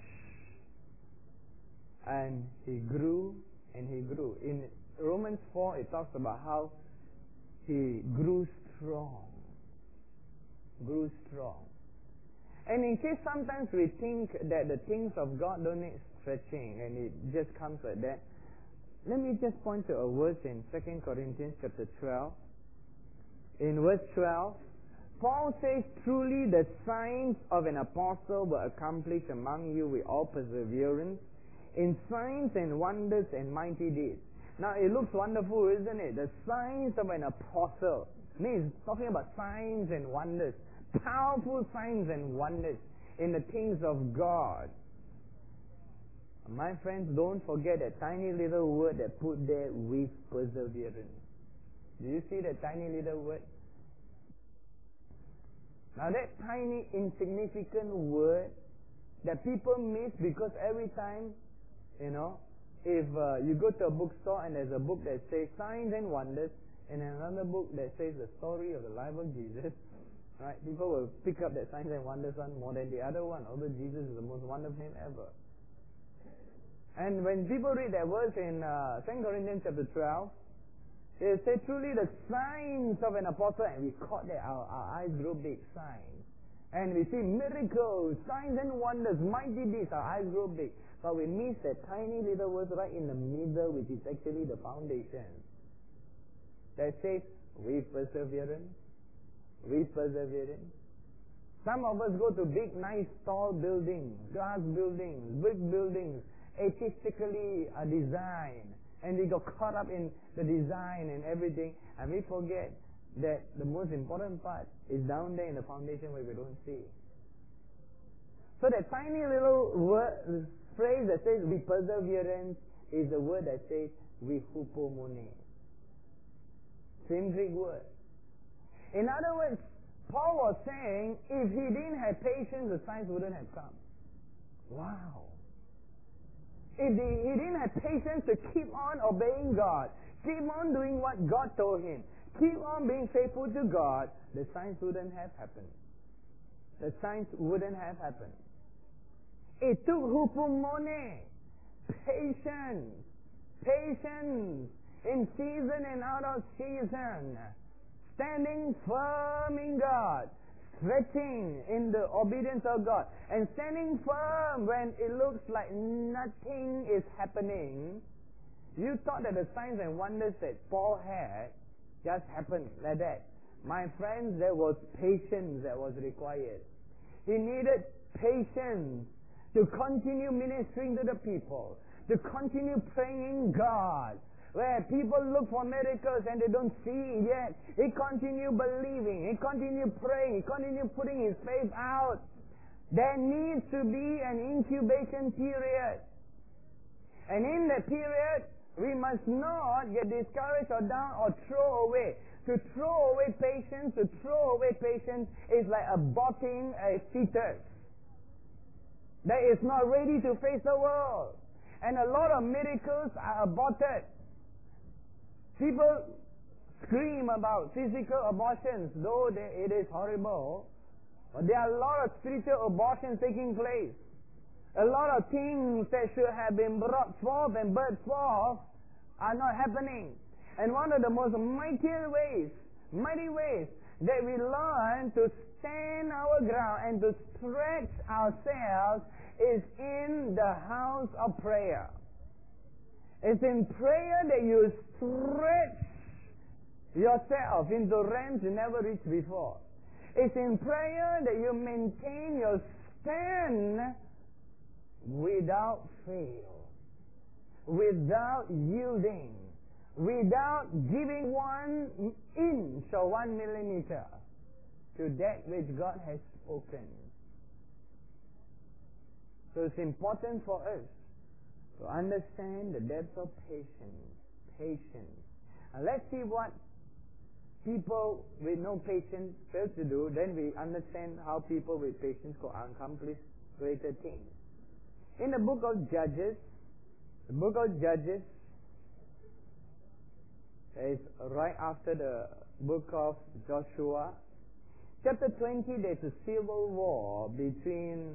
And he grew and he grew. In Romans four, it talks about how he grew strong. Grew strong. And in case sometimes we think that the things of God don't need stretching and it just comes like that, let me just point to a verse in Second Corinthians chapter twelve. In verse twelve, Paul says, "Truly the signs of an apostle were accomplished among you with all perseverance, in signs and wonders and mighty deeds." Now it looks wonderful, isn't it? The signs of an apostle. I mean, it's talking about signs and wonders. Powerful signs and wonders in the things of God. My friends, don't forget that tiny little word that put there, with perseverance. Do you see that tiny little word? Now that tiny insignificant word that people miss because every time, you know, if uh, you go to a bookstore and there's a book that says Signs and Wonders and another book that says the story of the life of Jesus, right? People will pick up that Signs and Wonders one more than the other one, although Jesus is the most wonderful name ever. And when people read that verse in uh, Second Corinthians chapter twelve, they say, truly the signs of an apostle, and we caught that, our, our eyes grow big, signs. And we see miracles, signs and wonders, mighty deeds, our eyes grow big. But we miss that tiny little verse right in the middle, which is actually the foundation. That says, with perseverance, with perseverance. Some of us go to big, nice, tall buildings, glass buildings, brick buildings, artistically uh, designed. And we got caught up in the design and everything, and we forget that the most important part is down there in the foundation where we don't see. So that tiny little word, phrase that says with perseverance is the word that says with hupomone. Same Greek word. In other words, Paul was saying if he didn't have patience, the signs wouldn't have come. Wow. If he, he didn't have patience to keep on obeying God, keep on doing what God told him, keep on being faithful to God, the signs wouldn't have happened. The signs wouldn't have happened. It took hupomone, patience, patience, in season and out of season, standing firm in God, stretching in the obedience of God, and standing firm when it looks like nothing is happening. You thought that the signs and wonders that Paul had just happened like that. My friends, there was patience that was required. He needed patience to continue ministering to the people, to continue praying God. Where people look for miracles and they don't see it yet, he continued believing, he continued praying, he continued putting his faith out. There needs to be an incubation period. And in that period, we must not get discouraged or down or throw away. To throw away patience, to throw away patience is like aborting a fetus that is not ready to face the world. And a lot of miracles are aborted. People scream about physical abortions, though they, it is horrible. But there are a lot of spiritual abortions taking place. A lot of things that should have been brought forth and birthed forth are not happening. And one of the most mighty ways, mighty ways that we learn to stand our ground and to stretch ourselves is in the house of prayer. It's in prayer that you stretch yourself into realms you never reached before. It's in prayer that you maintain your stand without fail, without yielding, without giving one inch or one millimeter to that which God has spoken. So it's important for us to understand the depth of patience. Patience. And let's see what people with no patience fail to do. Then we understand how people with patience can accomplish greater things. In the book of Judges, the book of Judges is right after the book of Joshua. Chapter twenty, there's a civil war between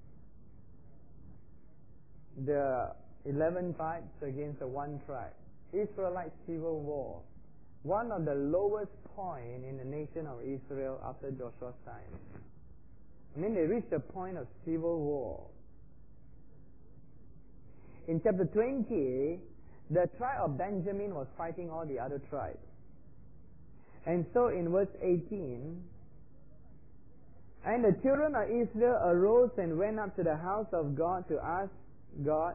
the eleven tribes against the one tribe. Israelite civil war. One of the lowest point in the nation of Israel after Joshua's time. I mean, they reached the point of civil war. In chapter twenty, the tribe of Benjamin was fighting all the other tribes. And so in verse eighteen, and the children of Israel arose and went up to the house of God to ask God,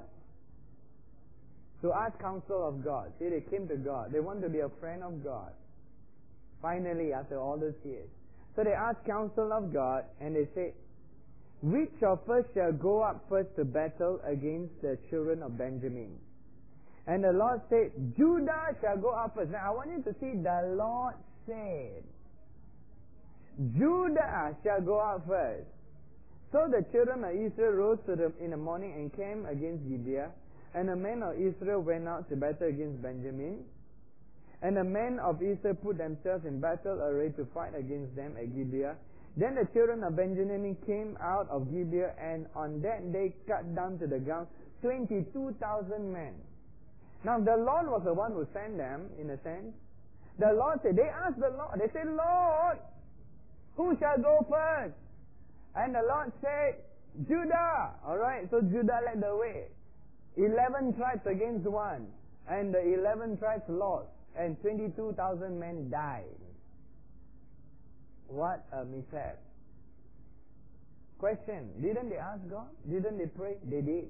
to ask counsel of God. See, they came to God. They want to be a friend of God. Finally, after all those years. So they asked counsel of God, and they said, which of us shall go up first to battle against the children of Benjamin? And the Lord said, Judah shall go up first. Now I want you to see, the Lord said, Judah shall go up first. So the children of Israel rose to the, in the morning and came against Gibeah. And the men of Israel went out to battle against Benjamin. And the men of Israel put themselves in battle array to fight against them at Gibeah. Then the children of Benjamin came out of Gibeah, and on that day cut down to the ground twenty-two thousand men. Now the Lord was the one who sent them, in a sense. The Lord said, they asked the Lord, they said, Lord, who shall go first? And the Lord said, Judah. Alright, so Judah led the way. Eleven tribes against one. And the eleven tribes lost. And twenty-two thousand men died. What a mishap. Question, didn't they ask God? Didn't they pray? They did.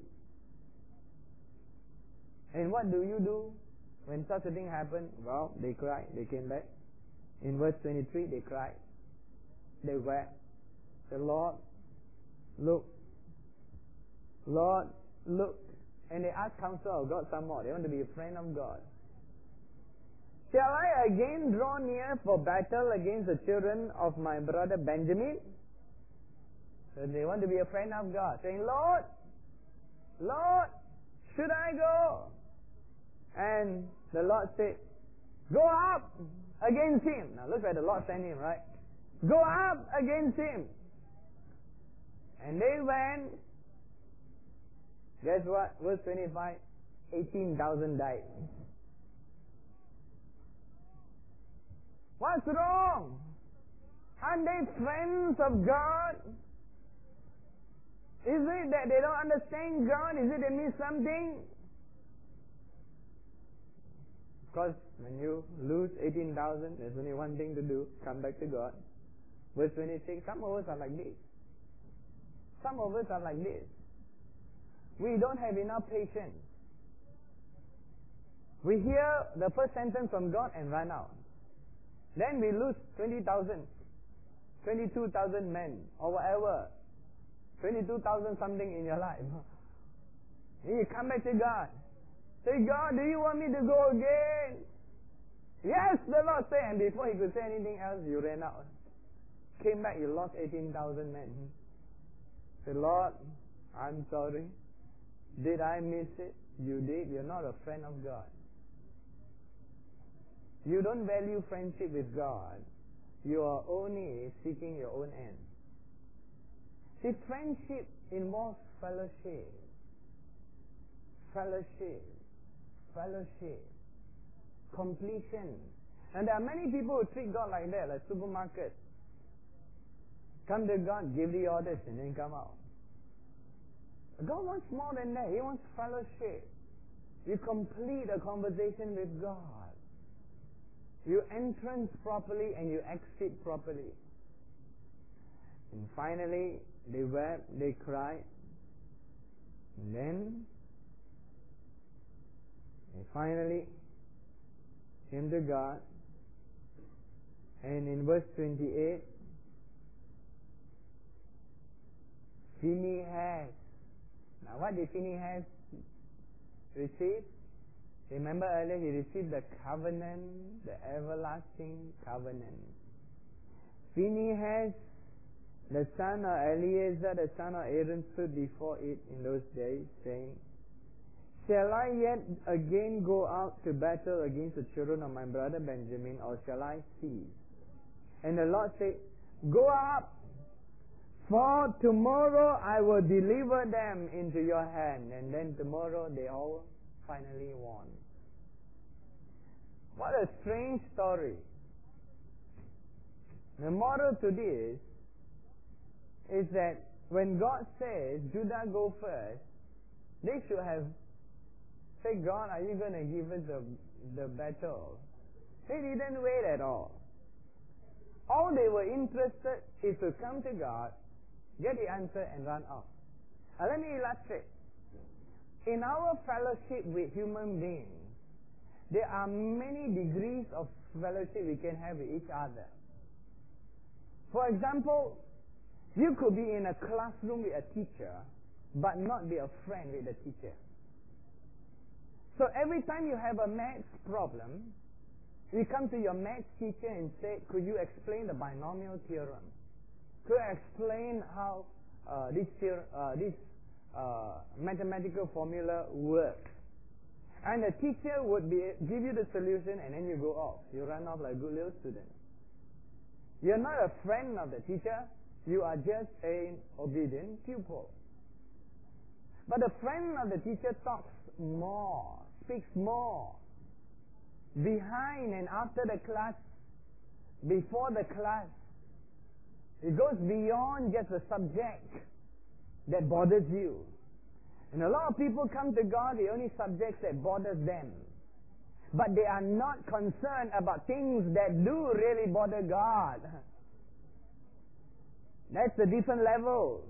And what do you do when such a thing happened? Well, they cried. They came back. In verse twenty-three, they cried. They wept. The Lord, look. Lord, look. And they asked counsel of God some more. They want to be a friend of God. Shall I again draw near for battle against the children of my brother Benjamin? So they want to be a friend of God, saying, Lord, Lord, should I go? And the Lord said, go up against him. Now look where the Lord sent him, right? Go up against him. And they went. Guess what? Verse twenty-five, eighteen thousand died. What's wrong? Aren't they friends of God? Is it that they don't understand God? Is it they miss something? Because when you lose eighteen thousand, there's only one thing to do, come back to God. Verse twenty-six, some of us are like this. Some of us are like this. We don't have enough patience. We hear the first sentence from God and run out. Then we lose twenty thousand, twenty-two thousand men, or whatever. twenty-two thousand something in your life. You come back to God. Say, God, do you want me to go again? Yes, the Lord said. And before he could say anything else, you ran out. Came back, you lost eighteen thousand men. Say, Lord, I'm sorry. Did I miss it? You did. You're not a friend of God. You don't value friendship with God. You are only seeking your own end. See, friendship involves fellowship. Fellowship. Fellowship. Completion. And there are many people who treat God like that, like supermarket. Come to God, give the orders, and then come out. God wants more than that. He wants fellowship. You complete a conversation with God. You entrance properly and you exit properly. And finally, they wept, they cried. And then, they finally came to God. And in verse twenty-eight, Phinehas. Now what did Phinehas receive? Remember earlier he received the covenant, the everlasting covenant. Phinehas, the son of Eleazar, the son of Aaron, stood before it in those days, saying, Shall I yet again go out to battle against the children of my brother Benjamin, or shall I cease? And the Lord said, Go up, for tomorrow I will deliver them into your hand. And then tomorrow they all finally won. What a strange story. The moral to this is that when God says, Judah go first, they should have said, God, are you going to give us the, the battle? They didn't wait at all. All they were interested is to come to God, get the answer, and run off. Now let me illustrate. In our fellowship with human beings, there are many degrees of fellowship we can have with each other. For example, you could be in a classroom with a teacher, but not be a friend with the teacher. So every time you have a maths problem, you come to your maths teacher and say, could you explain the binomial theorem? Could you explain how uh, this theor- uh, this uh, mathematical formula works. And the teacher would be give you the solution, and then you go off. You run off like a good little student. You're not a friend of the teacher. You are just an obedient pupil. But the friend of the teacher talks more, speaks more. Behind and after the class, before the class. It goes beyond just the subject that bothers you. And a lot of people come to God, the only subjects that bothers them. But they are not concerned about things that do really bother God. That's a different level.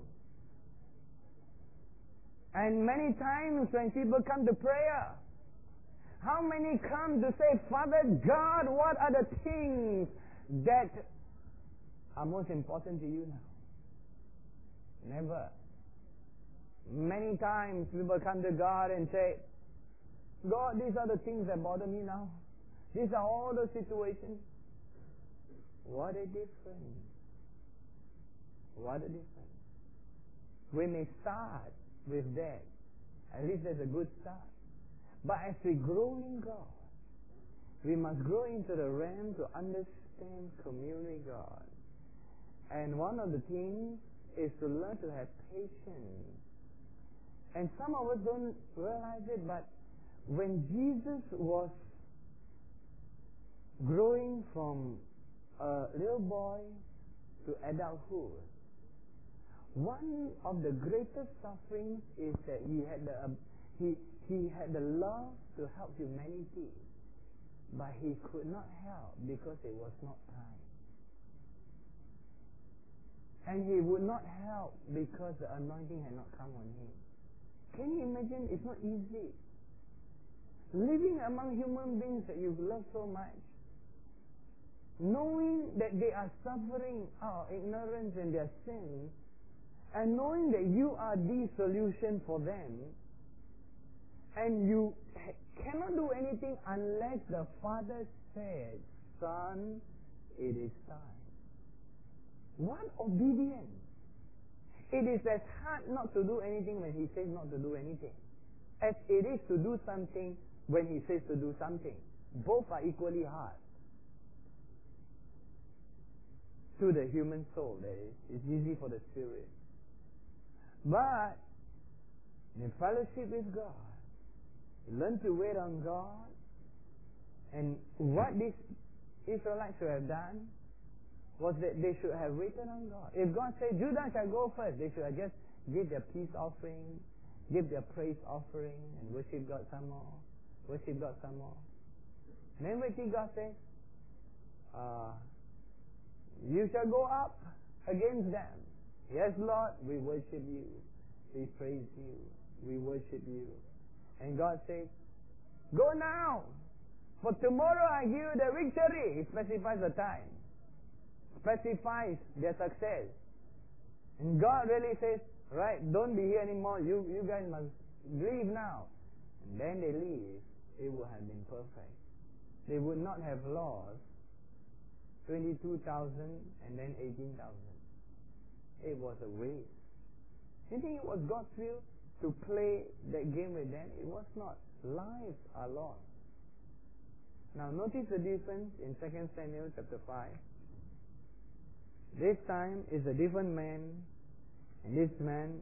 And many times when people come to prayer, how many come to say, Father God, what are the things that are most important to you now? Never. Many times people come to God and say, God, these are the things that bother me now. These are all the situations. What a difference. What a difference. We may start with that. At least that's a good start. But as we grow in God, we must grow into the realm to understand communing God. And one of the things is to learn to have patience. And some of us don't realize it, but when Jesus was growing from a little boy to adulthood, one of the greatest sufferings is that he had the, uh, he, he had the love to help humanity, but he could not help because it was not time. And he would not help because the anointing had not come on him. Can you imagine? It's not easy. Living among human beings that you love so much, knowing that they are suffering out of ignorance and their sin, and knowing that you are the solution for them, and you cannot do anything unless the Father says, Son, it is time. What obedience! It is as hard not to do anything when He says not to do anything, as it is to do something when He says to do something. Both are equally hard. To the human soul, that is. It's easy for the spirit. But, in fellowship with God, learn to wait on God, and what these Israelites should have done was that they should have waited on God. If God said, Judah shall go first, they should have just give their peace offering, give their praise offering, and worship God some more. Worship God some more. And then wait till God says, uh, you shall go up against them. Yes, Lord, we worship you. We praise you. We worship you. And God says, go now, for tomorrow I give you the victory. He specifies the time. Specifies their success. And God really says, right, don't be here anymore. You, you guys must leave now. And then they leave. It would have been perfect. They would not have lost twenty-two thousand and then eighteen thousand. It was a waste. You think it was God's will to play that game with them? It was not. Lives are lost. Now notice the difference in Second Samuel chapter five. This time is a different man, and this man,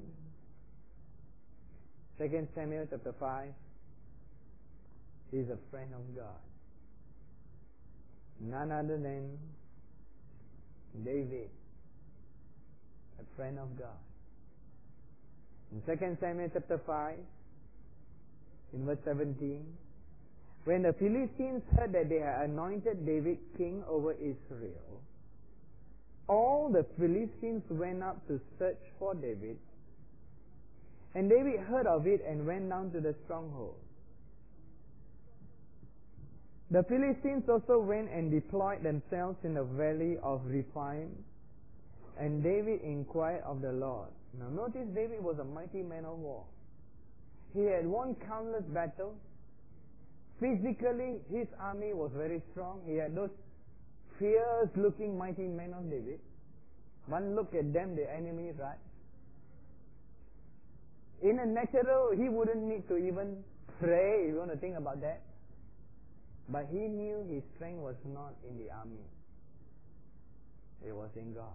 Second Samuel chapter five, is a friend of God. None other than David, a friend of God. In Second Samuel chapter five, in verse seventeen, when the Philistines heard that they had anointed David king over Israel, all the Philistines went up to search for David, and David heard of it and went down to the stronghold. The Philistines also went and deployed themselves in the valley of Rephaim, and David inquired of the Lord. Now notice David was a mighty man of war. He had won countless battles. Physically, his army was very strong. He had those fierce looking mighty men of David. One look at them, the enemy runs. In a natural, he wouldn't need to even pray, if you want to think about that. But he knew his strength was not in the army. It was in God.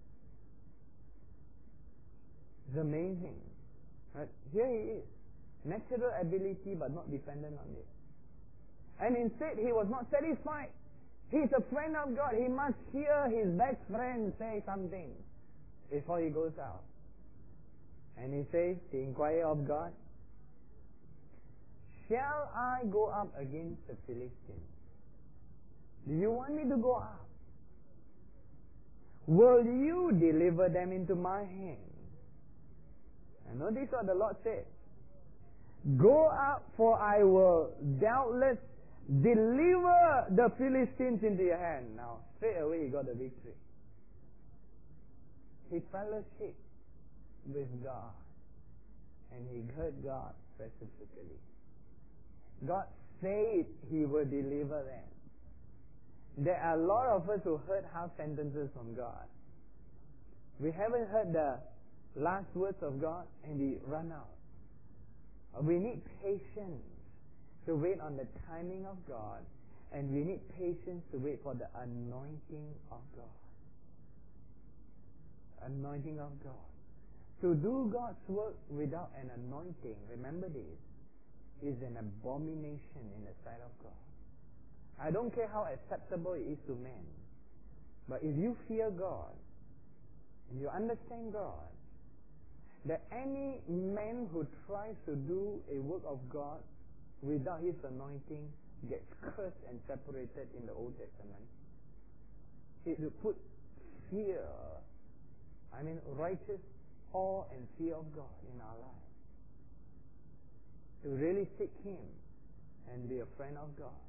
It's amazing. Right? Here he is. Natural ability but not dependent on it. And instead he was not satisfied. He's a friend of God. He must hear his best friend say something before he goes out. And he says, he inquired of God, shall I go up against the Philistines? Do you want me to go up? Will you deliver them into my hand? And notice what the Lord said. Go up, for I will doubtless deliver the Philistines into your hand. Now, straight away he got the victory. He fellowship with God. And he heard God specifically. God said he will deliver them. There are a lot of us who heard half sentences from God. We haven't heard the last words of God and we run out. We need patience to wait on the timing of God, and we need patience to wait for the anointing of God. Anointing of God. To do God's work without an anointing, remember this, is an abomination in the sight of God. I don't care how acceptable it is to men, but if you fear God, and you understand God, that any man who tries to do a work of God without his anointing gets cursed and separated in the Old Testament. It will put fear, I mean righteous awe and fear of God in our lives. To really seek Him and be a friend of God.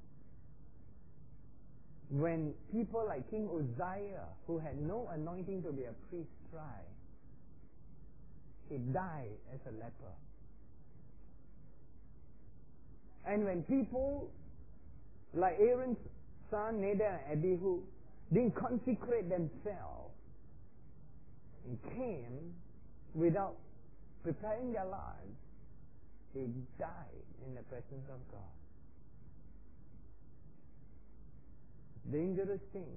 When people like King Uzziah, who had no anointing to be a priest, tried, he died as a leper. And when people like Aaron's son Nadab and Abihu didn't consecrate themselves and came without preparing their lives, they died in the presence of God. Dangerous thing.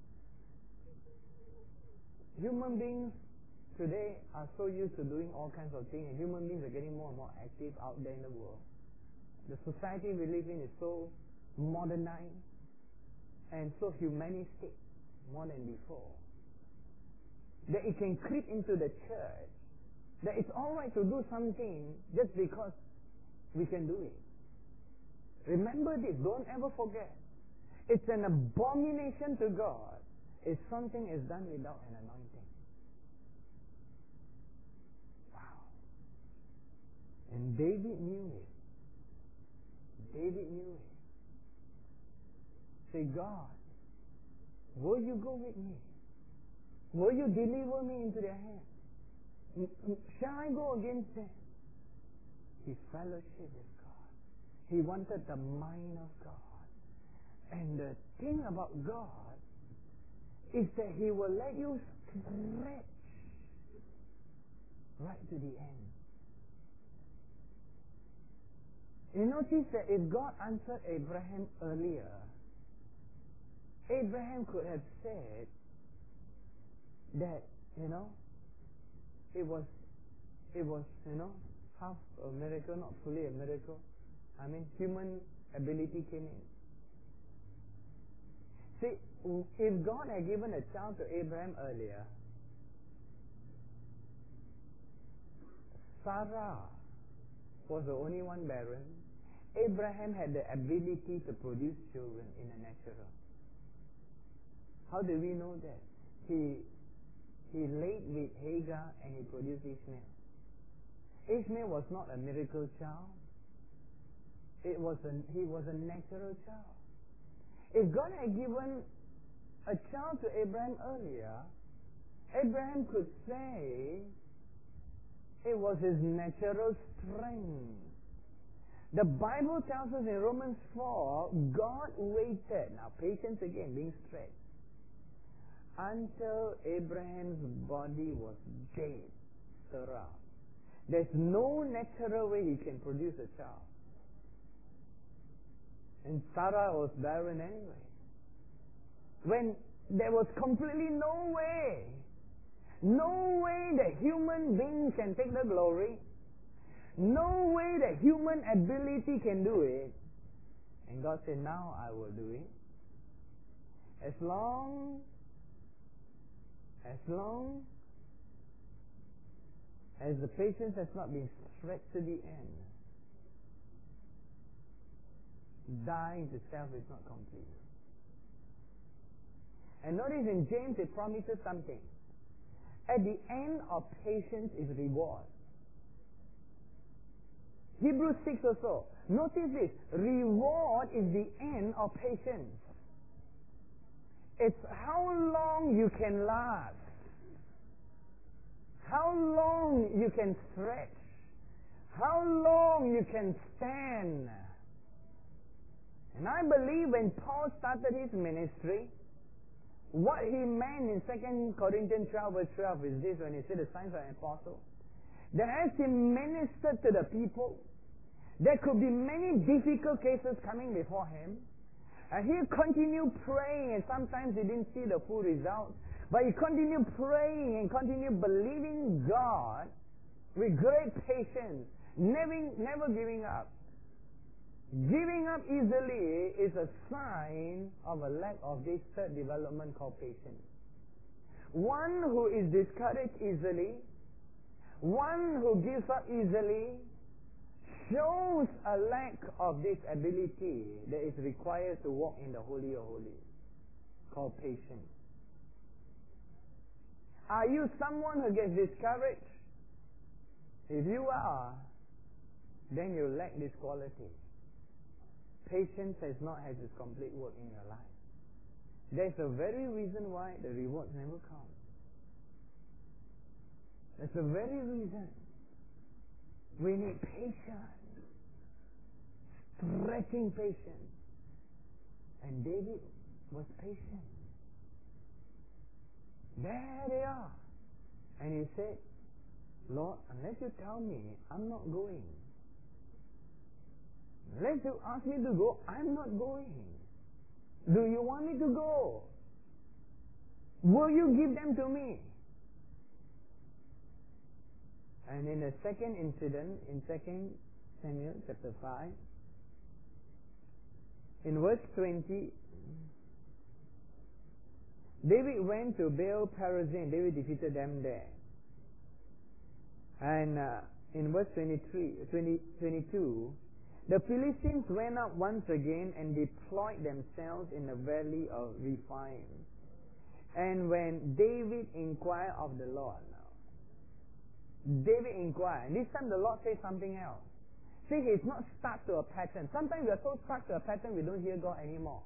Human beings today are so used to doing all kinds of things, and human beings are getting more and more active out there in the world. The society we live in is so modernized and so humanistic more than before, that it can creep into the church, that it's alright to do something just because we can do it. Remember this, don't ever forget. It's an abomination to God if something is done without an anointing. Wow. And David knew it. David knew it. Say, God, will you go with me? Will you deliver me into their hands? Shall I go against them? He fellowshiped with God. He wanted the mind of God. And the thing about God is that He will let you stretch right to the end. You notice that if God answered Abraham earlier, Abraham could have said that, you know, it was, it was, you know, half a miracle, not fully a miracle. I mean, human ability came in. See, if God had given a child to Abraham earlier, Sarah was the only one barren. Abraham had the ability to produce children in the natural. How do we know that? He he laid with Hagar and he produced Ishmael. Ishmael was not a miracle child. It was a, he was a natural child. If God had given a child to Abraham earlier, Abraham could say it was his natural strength. The Bible tells us in Romans four, God waited, now patience again, being stretched, until Abraham's body was dead, Sarah. There's no natural way he can produce a child. And Sarah was barren anyway. When there was completely no way, no way that human beings can take the glory, no way that human ability can do it. And God said, now I will do it. As long, as long as the patience has not been stretched to the end, dying to self is not complete. And notice in James it promises something. At the end of patience is reward. Hebrews six also. Notice this. Reward is the end of patience. It's how long you can last. How long you can stretch. How long you can stand. And I believe when Paul started his ministry, what he meant in Second Corinthians twelve verse twelve is this, when he said the signs of an apostle, that as he ministered to the people, there could be many difficult cases coming before him, and he continued praying, and sometimes he didn't see the full result, but he continued praying and continued believing God with great patience, never, never giving up. Giving up easily is a sign of a lack of this third development called patience. One who is discouraged easily, one who gives up easily, shows a lack of this ability that is required to walk in the Holy of Holies, called patience. Are you someone who gets discouraged? If you are, then you lack this quality. Patience has not had its complete work in your life. That's the very reason why the rewards never come. That's the very reason we need patience, stretching patience. And David was patient. There they are. And he said, Lord, unless you tell me, I'm not going. Unless you ask me to go, I'm not going. Do you want me to go? Will you give them to me? And in the second incident, in Second Samuel chapter five, in verse twenty, David went to Baal Perazim. David defeated them there. And uh, in verse twenty-three, twenty, twenty-two, the Philistines went up once again and deployed themselves in the valley of Rephaim. And when David inquired of the Lord, now, David inquired, this time the Lord says something else. See, he's not stuck to a pattern. Sometimes we are so stuck to a pattern we don't hear God anymore.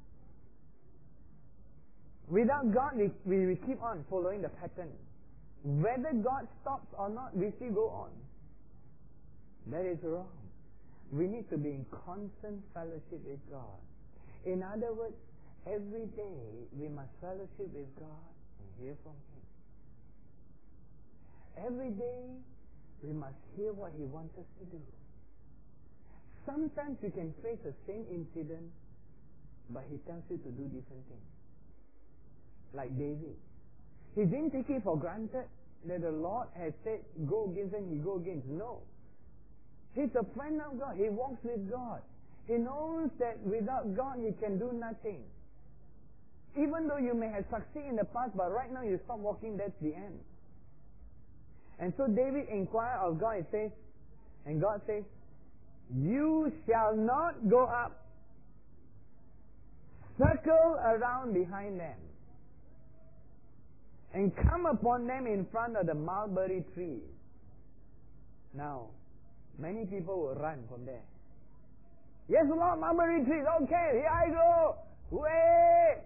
Without God, we, we, we keep on following the pattern. Whether God stops or not, we still go on. That is wrong. We need to be in constant fellowship with God. In other words, every day we must fellowship with God and hear from Him. Every day we must hear what He wants us to do. Sometimes you can face the same incident, but He tells you to do different things. Like David. He didn't take it for granted that the Lord had said, go against them, he go against. No. He's a friend of God. He walks with God. He knows that without God he can do nothing. Even though you may have succeeded in the past, but right now you stop walking, that's the end. And so David inquired of God, it says, and God says, you shall not go up. Circle around behind them. And come upon them in front of the mulberry tree. Now, many people will run from there. Yes, Lord, mulberry trees. Okay, here I go. Wait.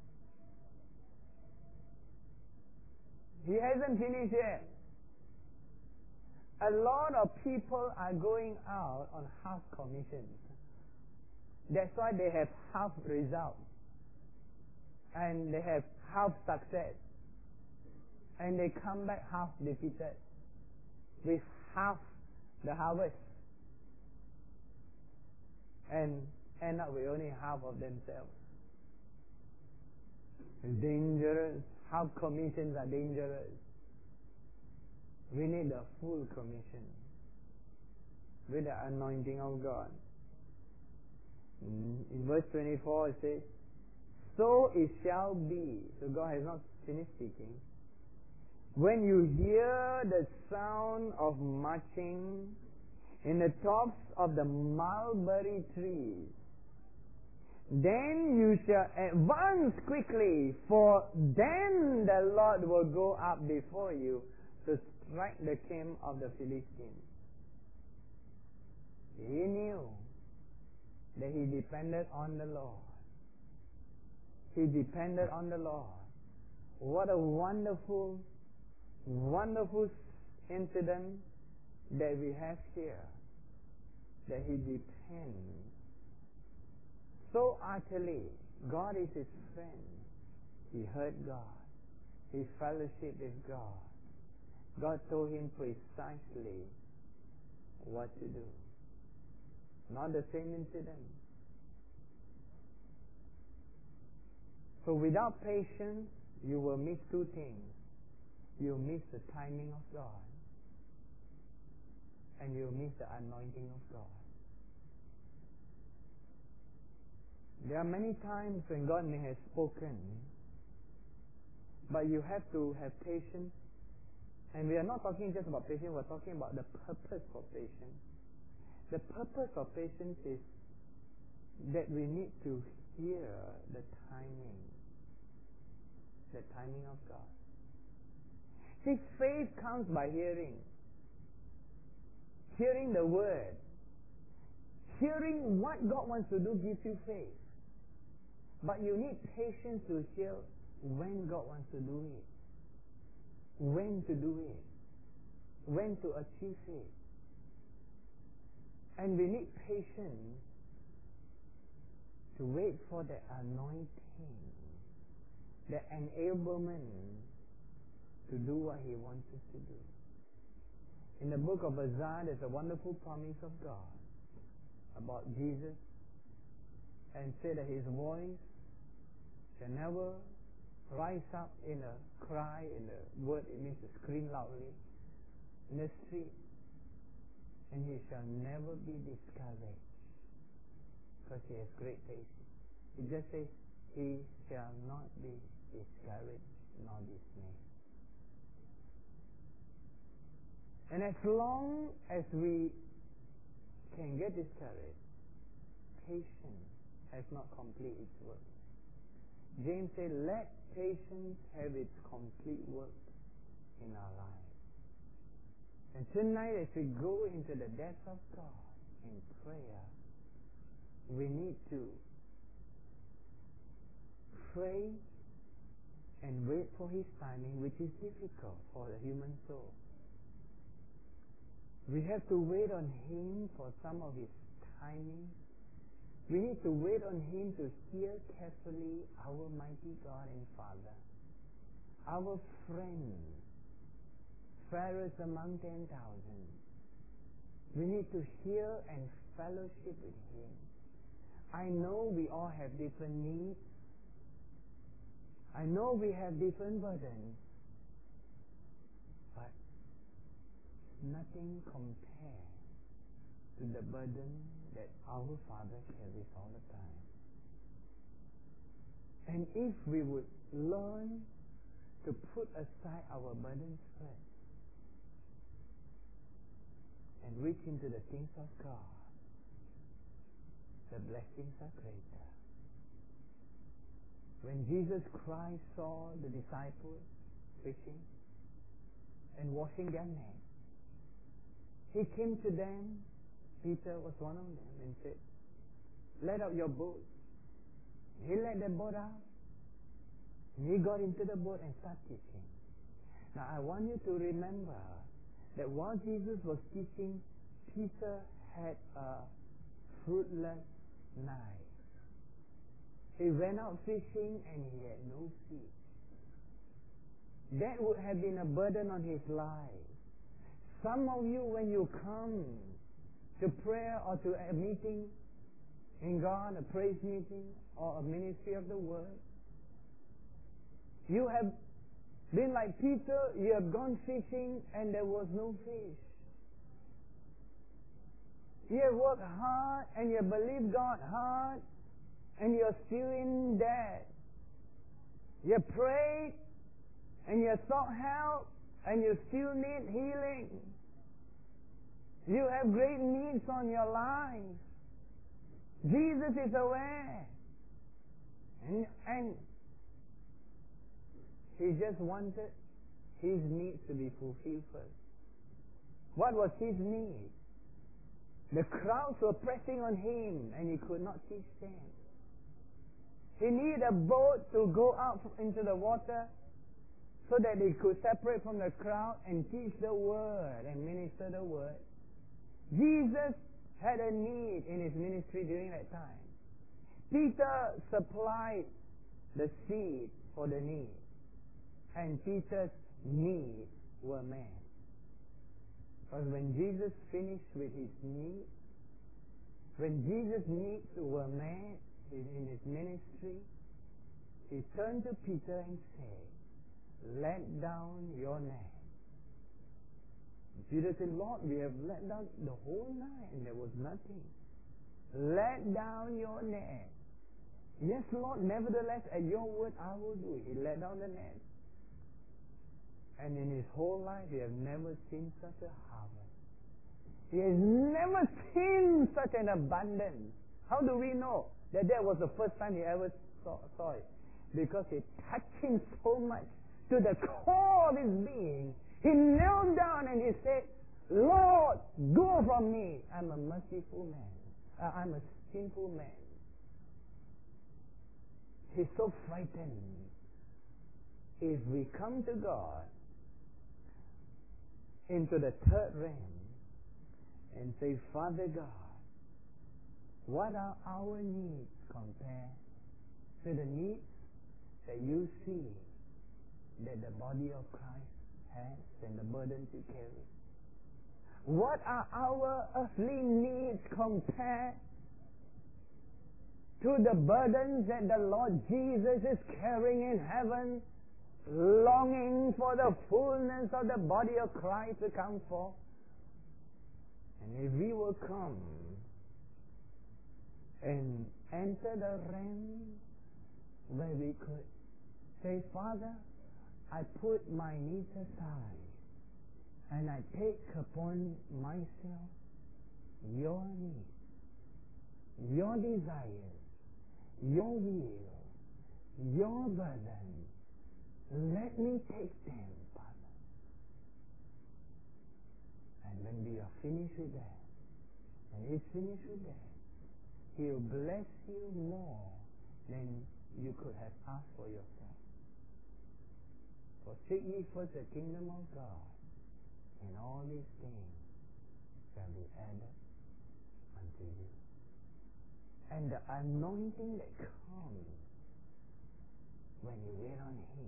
He hasn't finished yet. A lot of people are going out on half commissions. That's why they have half results. And they have half success. And they come back half defeated. With half the harvest and end up with only half of themselves. It's dangerous. Half commissions are dangerous. We need the full commission with the anointing of God. In verse twenty-four it says, so it shall be. So God has not finished speaking. When you hear the sound of marching in the tops of the mulberry trees, then you shall advance quickly, for then the Lord will go up before you to strike the camp of the Philistines. He knew that he depended on the Lord. He depended on the Lord. What a wonderful, wonderful incident that we have here. That he depends so utterly. God is his friend. He heard God. He fellowshiped with God. God told him precisely what to do. Not the same incident. So without patience, you will miss two things. You'll miss the timing of God, and you'll miss the anointing of God. There are many times when God may have spoken, but you have to have patience. And we are not talking just about patience, we're talking about the purpose for patience. The purpose of patience is that we need to hear the timing. The timing of God. See, faith comes by hearing. Hearing the word. Hearing what God wants to do gives you faith. But you need patience to hear when God wants to do it. When to do it. When to achieve it. And we need patience to wait for the anointing, the enablement to do what He wants us to do. In the book of Isaiah, there's a wonderful promise of God about Jesus, and said that His voice shall never rise up in a cry, in a word, it means to scream loudly in the street, and He shall never be discouraged, because He has great patience. It just says, He shall not be discouraged nor dismayed. And as long as we can get discouraged, patience has not completed its work. James said, let patience have its complete work in our lives. And tonight, as we go into the depths of God in prayer, we need to pray and wait for His timing, which is difficult for the human soul. We have to wait on Him for some of His timing. We need to wait on Him to hear carefully our mighty God and Father, our friend, fairest among ten thousand. We need to hear and fellowship with Him. I know we all have different needs. I know we have different burdens. But nothing compares to the burden that our Father carries all the time. And if we would learn to put aside our burdens first and reach into the things of God, the blessings are greater. When Jesus Christ saw the disciples fishing and washing their nets, He came to them. Peter was one of them, and said, let out your boat. He let the boat out. And he got into the boat and started teaching. Now I want you to remember that while Jesus was teaching, Peter had a fruitless night. He went out fishing and he had no fish. That would have been a burden on his life. Some of you, when you come to prayer or to a meeting in God, a praise meeting or a ministry of the Word, you have been like Peter, you have gone fishing and there was no fish. You have worked hard and you believe God hard and you're still in debt. You prayed and you sought help and you still need healing. You have great needs on your life. Jesus is aware. And, and He just wanted his needs to be fulfilled first. What was his need? The crowds were pressing on him and he could not teach them. He needed a boat to go out into the water so that he could separate from the crowd and teach the word and minister the word. Jesus had a need in his ministry during that time. Peter supplied the seed for the need, and Peter's needs were met. Because when Jesus finished with his need, when Jesus' needs were met in his ministry, he turned to Peter and said, "Let down your net." Peter said, "Lord, we have let down the whole night and there was nothing." "Let down your net." "Yes, Lord, nevertheless, at your word I will do it." He let down the net. And in his whole life, he has never seen such a harvest. He has never seen such an abundance. How do we know that that was the first time he ever saw, saw it? Because it touched him so much to the core of his being. He knelt down and he said, "Lord, go from me. I'm a merciful man. Uh, I'm a sinful man." He's so frightened. If we come to God into the third realm and say, "Father God, what are our needs compared to the needs that you see that the body of Christ has and the burden to carry? What are our earthly needs compared to the burdens that the Lord Jesus is carrying in heaven, longing for the fullness of the body of Christ to come forth?" And if we will come and enter the realm where we could say, "Father, I put my needs aside and I take upon myself your needs, your desires, your will, your burden. Let me take them, Father." And when we are finished with that, and He's finished with that, He'll bless you more than you could have asked for yourself. "For seek ye first the kingdom of God, and all these things shall be added unto you." And the anointing that comes when you wait on Him,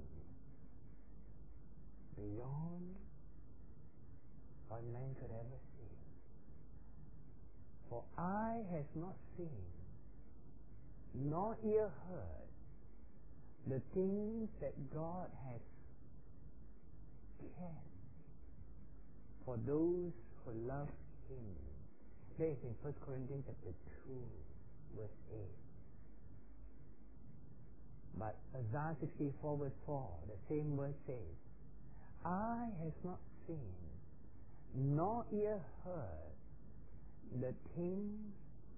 beyond what man could ever see. "For eye has not seen, nor ear heard, the things that God has kept for those who love Him." That is in First Corinthians chapter two, verse eight. But Isaiah sixty-four, verse four, the same verse says, "Eye has not seen, nor ear heard, the things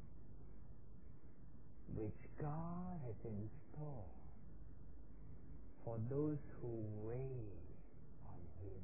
which God has in store for those who wait on Him."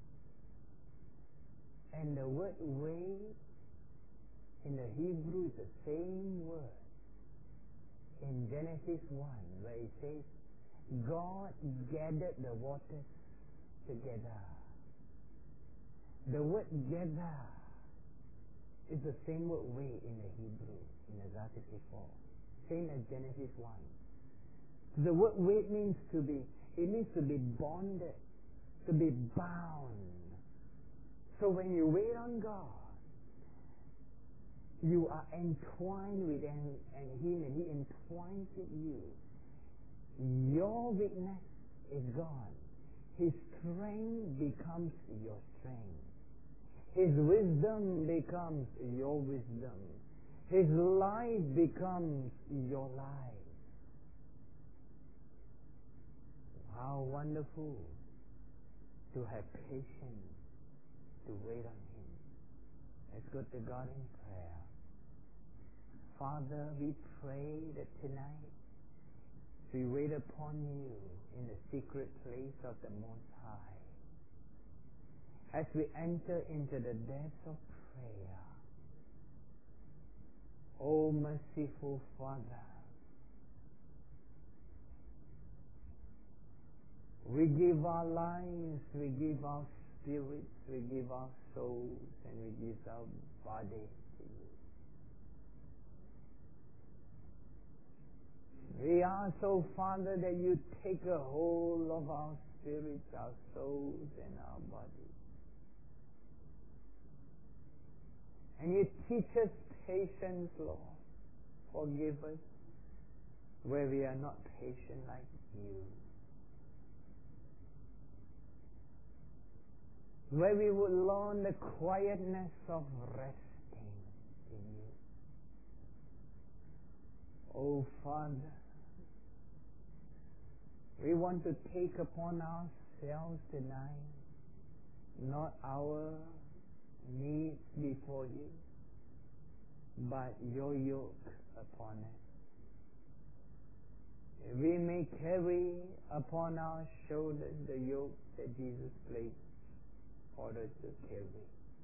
And the word "wait" in the Hebrew is the same word in Genesis one, where it says, "God gathered the waters together." The word "gather" is the same word "wait" in the Hebrew in Isaiah sixty-four, same as Genesis one. The word "wait" means to be, it means to be bonded, to be bound, So when you wait on God, you are entwined with him and Him, and He entwines with you. Your weakness is gone. His strength becomes your strength. His wisdom becomes your wisdom. His life becomes your life. How wonderful to have patience, to wait on Him. Let's go to God in prayer. Father, we pray that tonight we wait upon You in the secret place of the Most High. As we enter into the depths of prayer, O merciful Father, we give our lives, we give our spirits, we give our souls, and we give our bodies to You. We ask, O Father, that You take a hold of our spirits, our souls, and our bodies. And You teach us patience, Lord. Forgive us where we are not patient like You. Where we would learn the quietness of resting in You. Oh Father, we want to take upon ourselves tonight not our needs before You, but Your yoke upon us. We may carry upon our shoulders the yoke that Jesus placed for us to carry.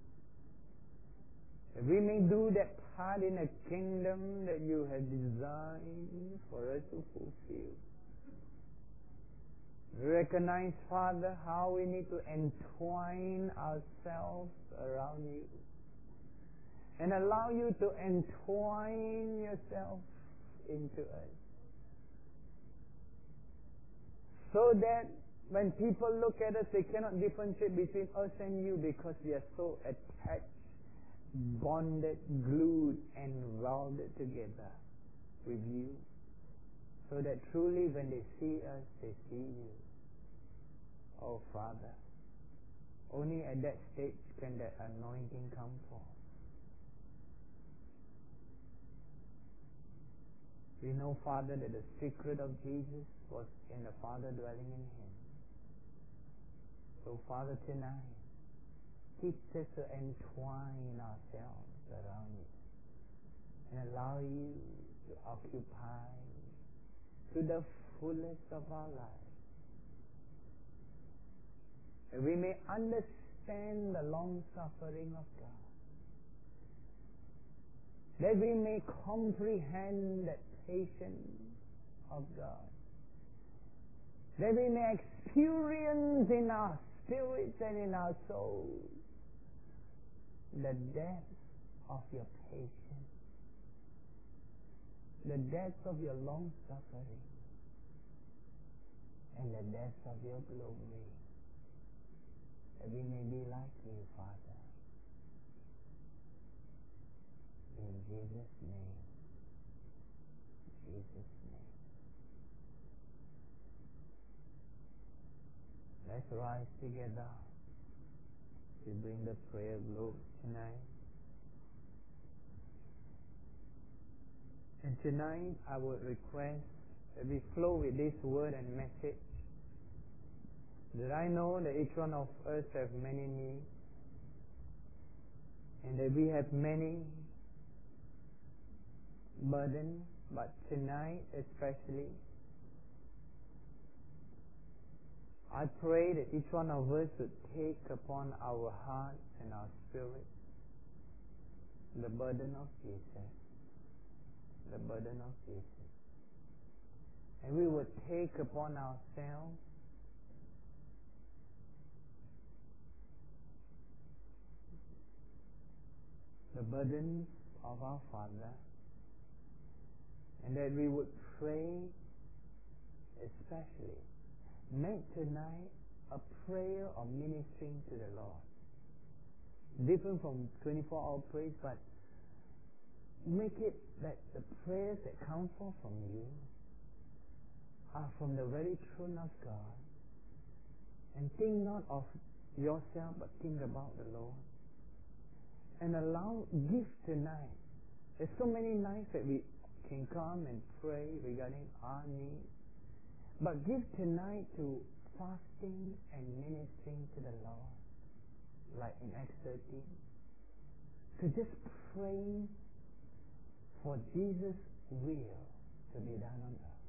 We may do that part in a kingdom that You have designed for us to fulfill. We recognize, Father, how we need to entwine ourselves around You and allow You to entwine Yourself into us, so that when people look at us, they cannot differentiate between us and You, because we are so attached, bonded, glued, and welded together with You, so that truly when they see us, they see You. Oh Father, only at that stage can that anointing come forth. We know, Father, that the secret of Jesus was in the Father dwelling in Him. So Father, tonight, teach us to entwine ourselves around You and allow You to occupy to the fullest of our lives. That we may understand the long suffering of God. That we may comprehend that patience of God. That we may experience in our spirits and in our souls the depth of Your patience, the depth of Your long suffering, and the depth of Your glory. That we may be like You, Father. In Jesus' name. In Jesus' name. Let's rise together to bring the prayer globe tonight. And tonight I would request that we flow with this word and message, that I know that each one of us have many needs, and that we have many burdens, but tonight especially, I pray that each one of us would take upon our hearts and our spirits the burden of Jesus. The burden of Jesus. And we would take upon ourselves the burdens of our Father, and that we would pray, especially make tonight a prayer of ministering to the Lord. different from twenty-four hour praise, but make it that the prayers that come forth from you are from the very throne of God. And think not of yourself, but think about the Lord. And allow, give tonight. There's so many nights that we can come and pray regarding our needs. But give tonight to fasting and ministering to the Lord. Like in Acts thirteen. To just pray for Jesus' will to be done on earth.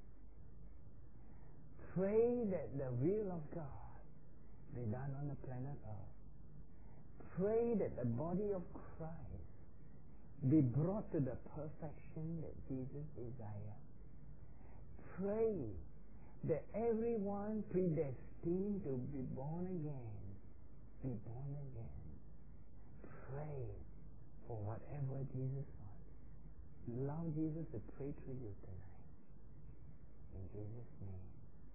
Pray that the will of God be done on the planet Earth. Pray that the body of Christ be brought to the perfection that Jesus desires. Pray that everyone predestined to be born again, be born again. Pray for whatever Jesus wants. Allow Jesus to pray through you tonight. In Jesus' name.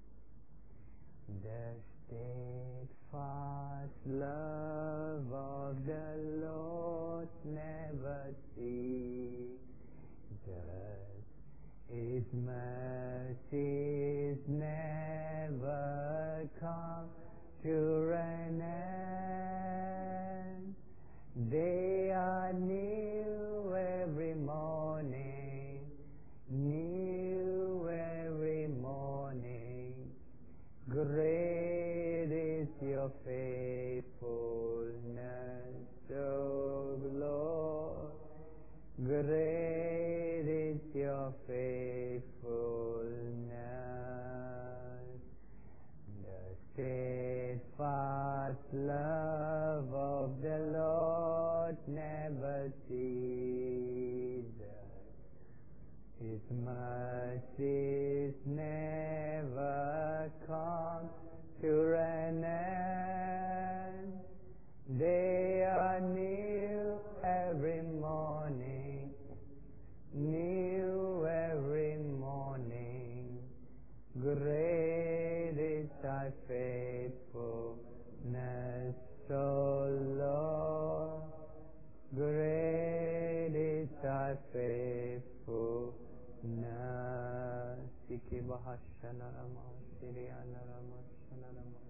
The steadfast love of the Lord never ceases. His mercies never come to an end. They are new every morning, new every morning. Great is your faithfulness, O Lord. Great is your faithfulness. The steadfast love of the Lord never ceases. His mercies never come to an end. They are new every morning, new every morning. Great is thy faithfulness, O Lord. Great is thy faithfulness. Sikhi Bahashanarama Shri Anarama Shanarama